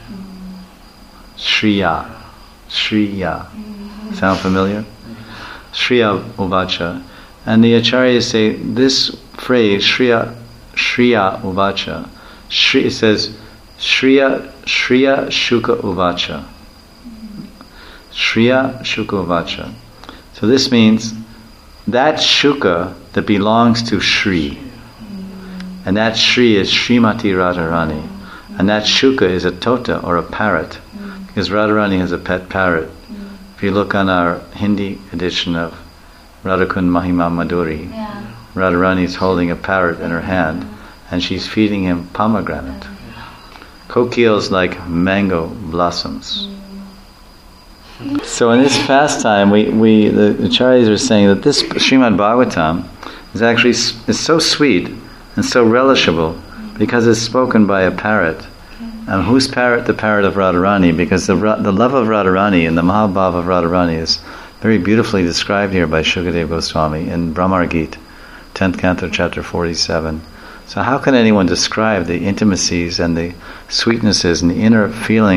S1: Shriya. Shriya. Sound familiar? Shriya Uvacha. And the Acharyas say this phrase, Shriya, Shriya Uvacha, Shri, it says, Shriya, Shriya Shuka Uvacha. Shriya Shuka Uvacha. So this means that Shuka that belongs to Shri. And that Shri is Srimati Radharani. And that Shuka is a tota or a parrot. Because Radharani has a pet parrot. If you look on our Hindi edition of Radhakund Mahima Madhuri,
S3: Yeah.
S1: Radharani is holding a parrot in her hand and she's feeding him pomegranate. Kokils like mango blossoms. So in this pastime, we, we the Acharyas are saying that this Srimad Bhagavatam is actually is so sweet and so relishable because it's spoken by a parrot. And whose parrot? The parrot of Radharani, because the the love of Radharani and the Mahabhava of Radharani is very beautifully described here by Shukadeva Goswami in Brahmar Gita, tenth canto, chapter forty-seven. So how can anyone describe the intimacies and the sweetnesses and the inner feelings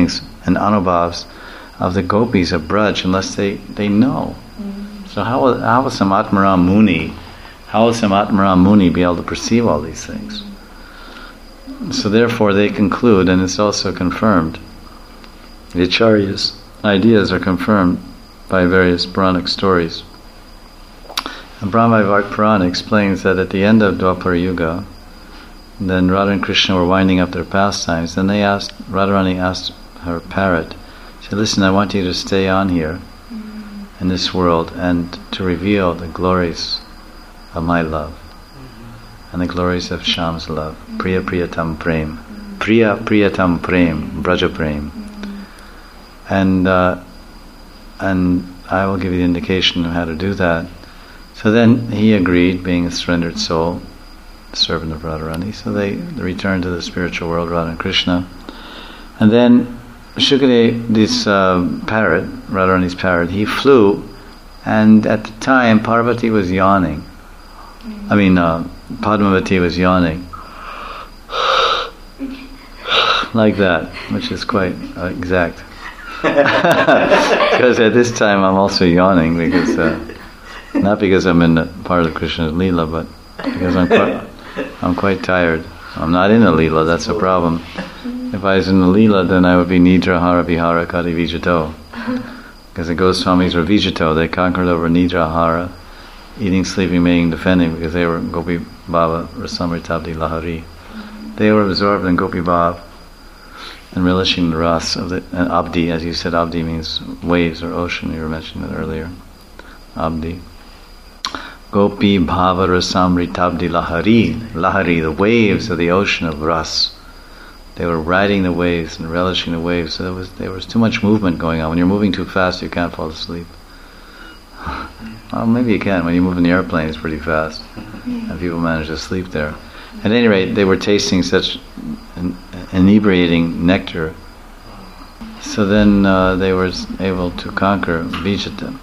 S1: and anubhavs of the gopis of Braj unless they, they know. Mm. So how will, how will some Atmaram Muni, how will some Atmaram Muni be able to perceive all these things? Mm. So therefore they conclude, and it's also confirmed, the Acharya's ideas are confirmed by various Puranic stories. And Brahma Purana explains that at the end of Dwapara Yuga, then Radha and Krishna were winding up their pastimes. Then they asked, Radharani asked her parrot, she said, listen, I want you to stay on here mm-hmm. in this world and to reveal the glories of my love mm-hmm. and the glories of Shyam's love. Mm-hmm. Priya Priyatam Prem. Mm-hmm. Priya Priyatam Prem. Braja Prem. Mm-hmm. And, uh, and I will give you the indication of how to do that. So then he agreed, being a surrendered soul, servant of Radharani. So they, they returned to the spiritual world, Radha and Krishna. And then Shukadeva, this uh, parrot, Radharani's parrot, he flew, and at the time Parvati was yawning. I mean, uh, Padmavati was yawning. Like that, which is quite uh, exact. Because at this time I'm also yawning, because uh, not because I'm in the part of Krishna's Leela, but because I'm quite, I'm quite tired. I'm not in a Leela, that's a problem. If I was in the Leela, then I would be Nidra Hara Vihara Kati Vijato. Because the Goswamis were Vijato, they conquered over Nidra Hara, eating, sleeping, mating, defending, because they were Gopi Bhava Rasamritabdi Lahari. They were absorbed in Gopi Bhav and relishing the ras of the and Abdi, as you said. Abdi means waves or ocean, you were mentioning that earlier. Abdi. Gopi Bhava Rasamritabdi Lahari. Lahari, the waves of the ocean of ras. They were riding the waves and relishing the waves. So there was there was too much movement going on. When you're moving too fast, you can't fall asleep. Well, maybe you can. When you move in the airplane, it's pretty fast, and people manage to sleep there. At any rate, they were tasting such an inebriating nectar. So then uh, they were able to conquer Vijata.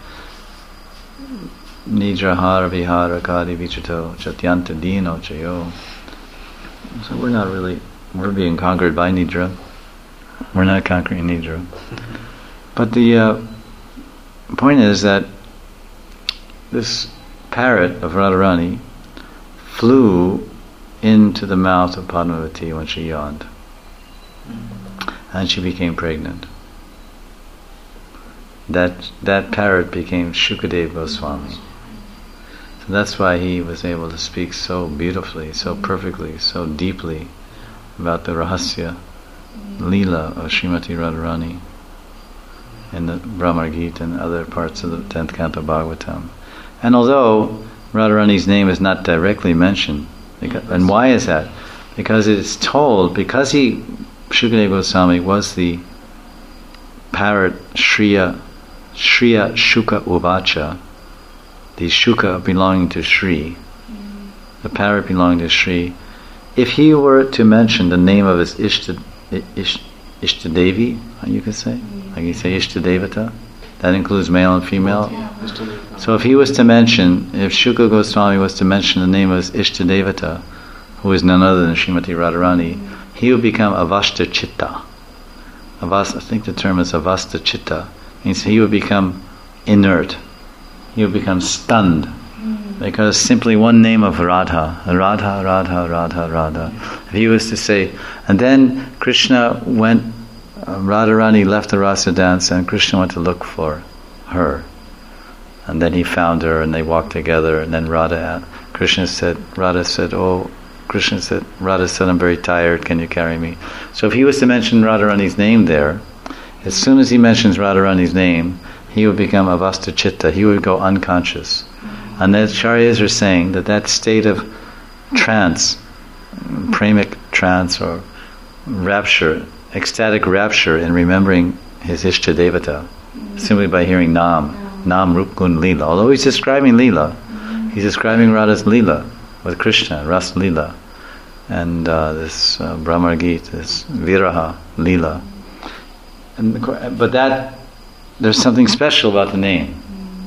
S1: Nidra Hara Vihara Kadi Vijato Chatyanta Dino Chayo. So we're not really, we're being conquered by Nidra. We're not conquering Nidra. But the uh, point is that this parrot of Radharani flew into the mouth of Padmavati when she yawned. And she became pregnant. That that parrot became Shukadeva Goswami. So that's why he was able to speak so beautifully, so perfectly, so deeply about the Rahasya Leela of Srimati Radharani in the Brahmar Gita and other parts of the tenth Canto Bhagavatam. And although Radharani's name is not directly mentioned, because, and why is that? Because it is told, because he, Shukadeva Goswami, was the parrot Shriya, Shriya Shuka Uvacha, the Shuka belonging to Shri, mm. the parrot belonging to Shri. If he were to mention the name of his Ishta, Ish, Ishtadevi, you could say, mm. like you say Ishtadevata, that includes male and female. Yeah. So if he was to mention, if Shuka Goswami was to mention the name of his Ishtadevata, who is none other than Srimati Radharani, mm. he would become Avasta Chitta. Avasta, I think the term is Avasta Chitta. Means he would become inert. He would become stunned. Mm. Because simply one name of Radha, Radha, Radha, Radha, Radha. If he was to say, and then Krishna went, uh, Radharani left the Rasa dance and Krishna went to look for her. And then he found her and they walked together, and then Radha, Krishna said, Radha said, oh, Krishna said, Radha said, I'm very tired, can you carry me? So if he was to mention Radharani's name there, as soon as he mentions Radharani's name, he would become Avasta Chitta, he would go unconscious. Mm-hmm. And the Acharyas are saying that that state of trance, pramic trance or rapture, ecstatic rapture in remembering his Ishtadevata, mm-hmm. simply by hearing Nam, mm-hmm. Nam Rup Gun Leela. Although he's describing Leela, mm-hmm. he's describing Radha's Leela with Krishna, Ras Leela, and uh, this uh, Brahmar Gita, this Viraha Leela. And, but that, there's something special about the name.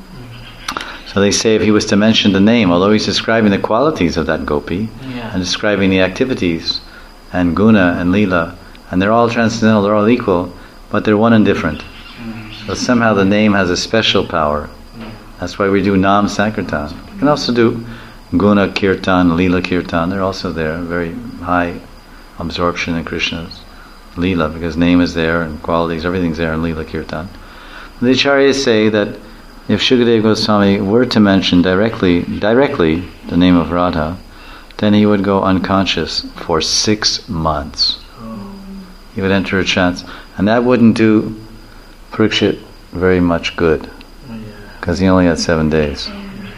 S1: So they say if he was to mention the name, although he's describing the qualities of that gopi, yeah. and describing the activities and guna and lila, and they're all transcendental, they're all equal, but they're one and different.
S2: Mm.
S1: So somehow the name has a special power.
S2: Mm.
S1: That's why we do Nam Sankirtan. You can also do Guna Kirtan, Leela Kirtan. They're also there, very high absorption in Krishna's Leela, because name is there and qualities, everything's there in Leela Kirtan. The Acharyas say that if Shukadeva Goswami were to mention directly, directly the name of Radha, then he would go unconscious for six months. He would enter a trance, and that wouldn't do Parikshit very much good, because he only had seven days.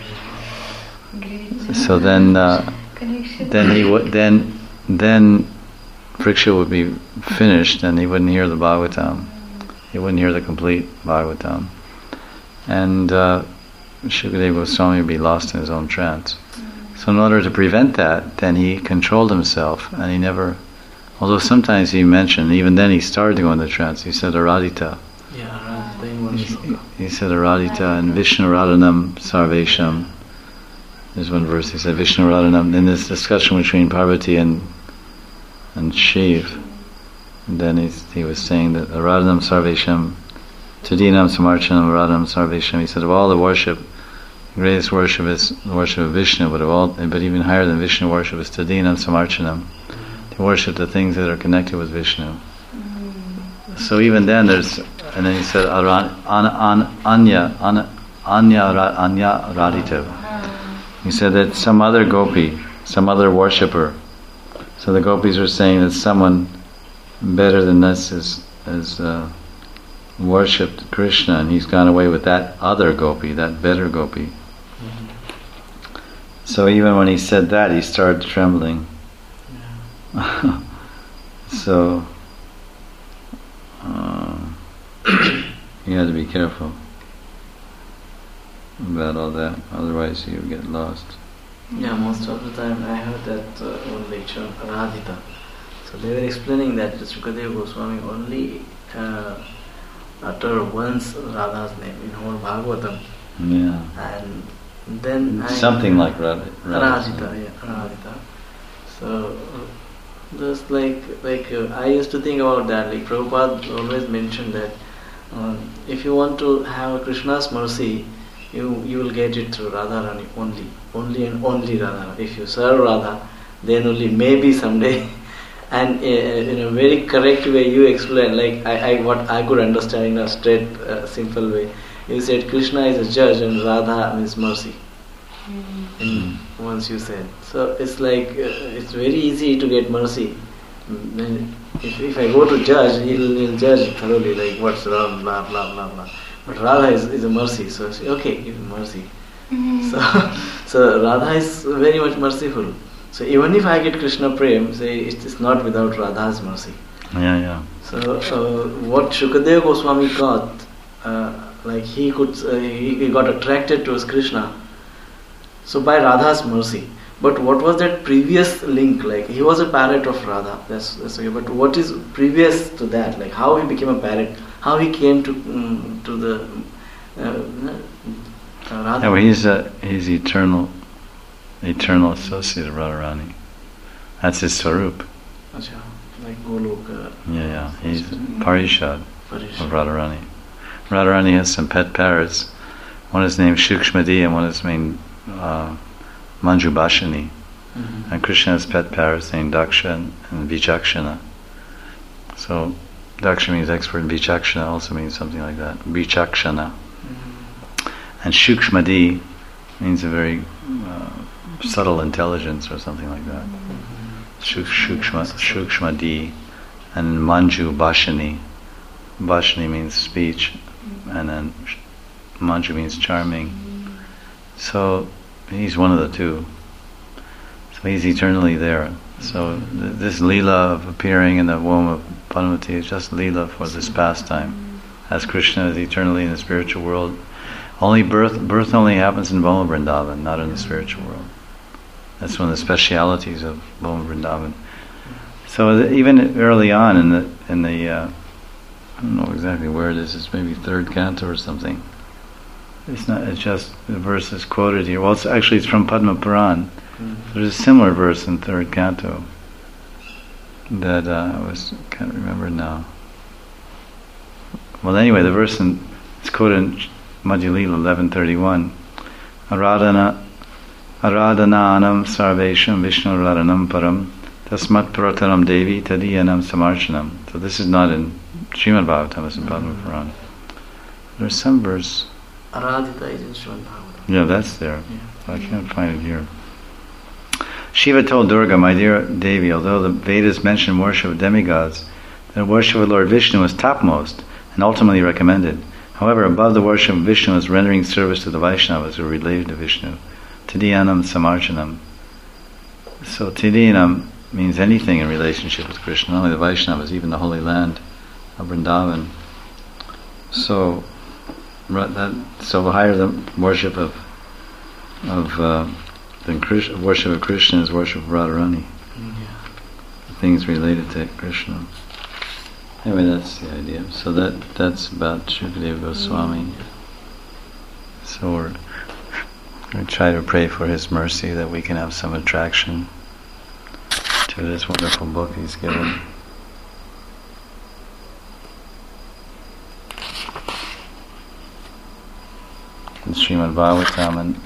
S1: So then, uh, then he would then then Parikshit would be finished, and he wouldn't hear the Bhagavatam. He wouldn't hear the complete Bhagavatam, and uh, Shukadeva Goswami would be lost in his own trance. So in order to prevent that, then he controlled himself, and he never, although sometimes he mentioned, even then he started to go into trance, he said Aradhita.
S2: Yeah, Aradhita in one
S1: He,
S2: shloka.
S1: he said Aradhita and Vishnu Radhanam Sarvesham. There's one verse, he said Vishnu Radhanam, in this discussion between Parvati and and Shiv. And then he's, he was saying that Radhanam Sarvesham, Tadinam Samarchanam Radhanam Sarvesham, he said of all the worship, the greatest worship is the worship of Vishnu, but of all, but even higher than Vishnu worship is Tadinam Samarchanam. To worship the things that are connected with Vishnu. Mm. So even then there's, and then he said Aran, an, an, Anya, an, Anya, ra, Anya Radhita. He said that some other gopi, some other worshipper. So the gopis are saying that someone better than us has, has uh, worshipped Krishna, and he's gone away with that other gopi, that better gopi. Mm-hmm. So even when he said that, he started trembling. Yeah. So uh, you had to be careful about all that, otherwise you would get lost.
S2: Yeah, most of the time I heard that uh, one lecture, Radhita. So they were explaining that Shukadeva Goswami only uh, uttered once Radha's name in whole Bhagavatam.
S1: Yeah.
S2: And then I
S1: something like Radha.
S2: Radhita, yeah, Radhita. So uh, just like like uh, I used to think about that. Like Prabhupada always mentioned that um, if you want to have Krishna's mercy, you you will get it through Radharani only, only and only Radha. If you serve Radha, then only maybe someday. And uh, in a very correct way, you explain, like I, I what I could understand in a straight, uh, simple way. You said Krishna is a judge and Radha means mercy. Mm-hmm. In, once you said, so it's like uh, it's very easy to get mercy. If, if I go to judge, he'll, he'll judge thoroughly, like what's wrong, blah blah blah blah. But Radha is, is a mercy, so I say, okay, give him mercy. Mm-hmm. So, so Radha is very much merciful. So even if I get Krishna Prem, say it is not without Radha's mercy.
S1: Yeah, yeah.
S2: So uh, what Shukadeva Goswami got, uh, like he could, uh, he, he got attracted towards Krishna. So by Radha's mercy. But what was that previous link like? He was a parrot of Radha. That's, that's okay. But what is previous to that? Like how he became a parrot? How he came to um, to the uh, uh, Radha?
S1: Yeah, well, he's a, he's eternal, eternal associate of Radharani. That's his Swarup.
S2: Achha, like Goloka.
S1: Yeah, yeah. He's Parishad,
S2: Parishad
S1: of Radharani. Radharani has some pet parrots. One is named Shukshmadi and one is named uh, Manjubhashini. Mm-hmm. And Krishna has pet parrots named Daksha and, and Vichakshana. So Daksha means expert, and Vichakshana also means something like that. Vichakshana. Mm-hmm. And Shukshmadi means a very uh, subtle intelligence or something like that. Mm-hmm. Shukshma, Shukshmadi. And Manju Bhashani. Bhashani means speech, and then Manju means charming. So he's one of the two. So he's eternally there. So th- this Leela of appearing in the womb of Padmavati is just Leela for this pastime. As Krishna is eternally in the spiritual world, only birth birth only happens in Bhoma Vrindavan, not in the spiritual world. That's one of the specialities of Bhoma Vrindavan. So th- even early on in the in the uh, I don't know exactly where it is. It's maybe third canto or something. It's not. It's just the verse is quoted here. Well, it's actually it's from Padma Puran. Mm-hmm. There's a similar verse in third canto that uh, I was can't remember now. well, anyway, the verse in, it's quoted in Madhya Lila eleven thirty-one. Aradhana, Aradhananam sarvesham Vishnu Radhanam param tasmat prataram devi tadiyanam samarchanam. So this is not in Srimad Bhagavatam, it's in Padma Purana. There's some verse.
S2: Aradhita is in Srimad Bhagavatam.
S1: Yeah, that's there.
S2: Yeah.
S1: I can't find it here. Shiva told Durga, my dear Devi, although the Vedas mention worship of demigods, the worship of Lord Vishnu is topmost and ultimately recommended. However, above the worship of Vishnu is rendering service to the Vaishnavas who are related to Vishnu. Tidiyanam samarchanam. So Tidiyanam means anything in relationship with Krishna, not only the Vaishnavas, even the Holy Land of Vrindavan. So, that, so higher the worship of of uh, than Krishna, worship of Krishna is worship of Radharani.
S2: Yeah.
S1: Things related to Krishna. Anyway, that's the idea. So that that's about Shukadeva Goswami. So we're going to try to pray for his mercy that we can have some attraction to this wonderful book he's given. In Srimad Bhagavatam, and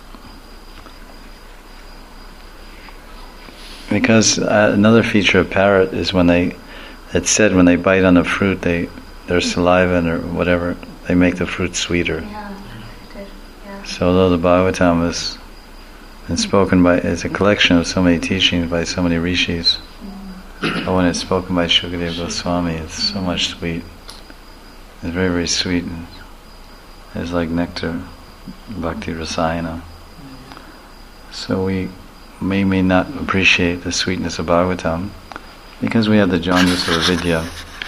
S1: because uh, another feature of parrot is when they, it's said when they bite on a fruit, they their saliva and or whatever, they make the fruit sweeter.
S3: Yeah. Yeah.
S1: So although the Bhagavatam is been spoken by, it's a collection of so many teachings by so many rishis, but when it's spoken by Shukadeva Goswami, it's so much sweet. It's very, very sweet. And it's like nectar, bhakti rasayana. So we may may not appreciate the sweetness of Bhagavatam because we have the jaundice of avidya.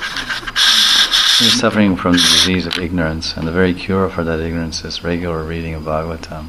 S1: We're suffering from the disease of ignorance, and the very cure for that ignorance is regular reading of Bhagavatam.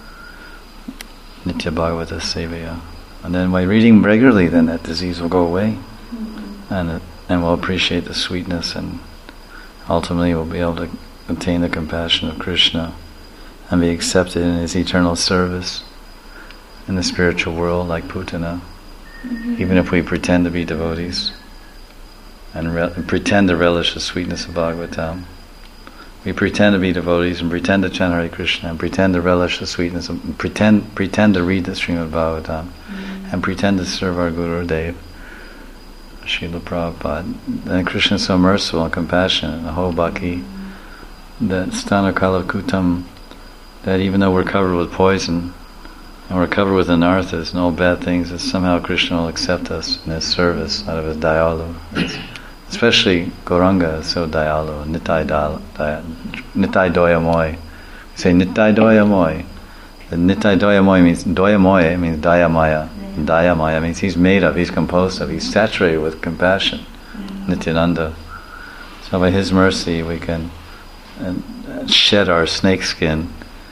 S1: Nitya Bhagavata Sevaya. And then by reading regularly, then that disease will go away, mm-hmm. and it, and we'll appreciate the sweetness, and ultimately we'll be able to attain the compassion of Krishna and be accepted in his eternal service in the spiritual world like Putana, mm-hmm. even if we pretend to be devotees and, re- and pretend to relish the sweetness of Bhagavatam. We pretend to be devotees and pretend to chant Hare Krishna and pretend to relish the sweetness of, and pretend pretend to read the Srimad Bhagavatam, mm-hmm. and pretend to serve our Guru Dev, Srila Prabhupada. And Krishna is so merciful and compassionate and Aho Bhakti, that Stana Kala Kutam, that even though we're covered with poison and we're covered with anarthas and all bad things, that somehow Krishna will accept us in his service out of his dayalu. Especially Gauranga is so dayalu, Nitai, da, da, nitai Doyamoy. We say Nitai Doyamoy. The Nitai Doyamoy means, Doyamoy means Dayamaya. Dayamaya means he's made of, he's composed of, he's saturated with compassion. Nityananda. So by his mercy we can uh, shed our snake skin.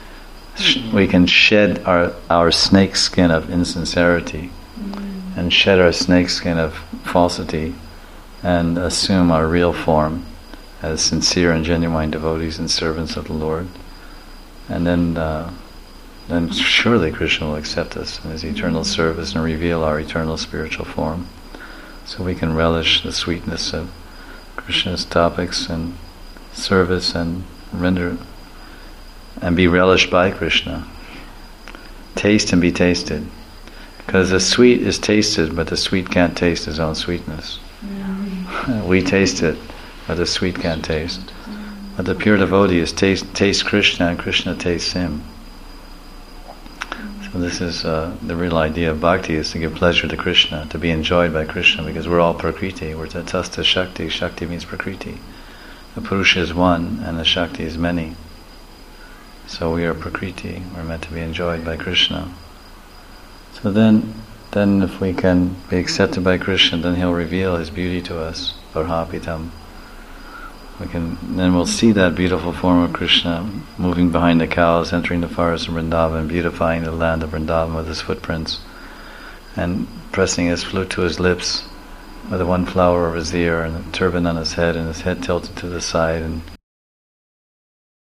S1: We can shed our, our snake skin of insincerity, mm-hmm. and shed our snake skin of falsity, and assume our real form as sincere and genuine devotees and servants of the Lord. And then uh, then surely Krishna will accept us in his eternal service and reveal our eternal spiritual form, so we can relish the sweetness of Krishna's topics and service and render and be relished by Krishna. Taste and be tasted. Because the sweet is tasted, but the sweet can't taste its own sweetness. Mm-hmm. We taste it, but the sweet can't taste. Mm-hmm. But the pure devotee is taste, taste Krishna, and Krishna tastes him. So this is uh, the real idea of bhakti, is to give pleasure to Krishna, to be enjoyed by Krishna, because we're all prakriti. We're tatastha shakti. Shakti means prakriti. The Purusha is one, and the Shakti is many. So we are prakriti. We're meant to be enjoyed by Krishna. So then, then if we can be accepted by Krishna, then he'll reveal his beauty to us, Varhapitam. We can, then we'll see that beautiful form of Krishna moving behind the cows, entering the forest of Vrindavan, beautifying the land of Vrindavan with his footprints, and pressing his flute to his lips with the one flower of his ear and a turban on his head, and his head tilted to the side, and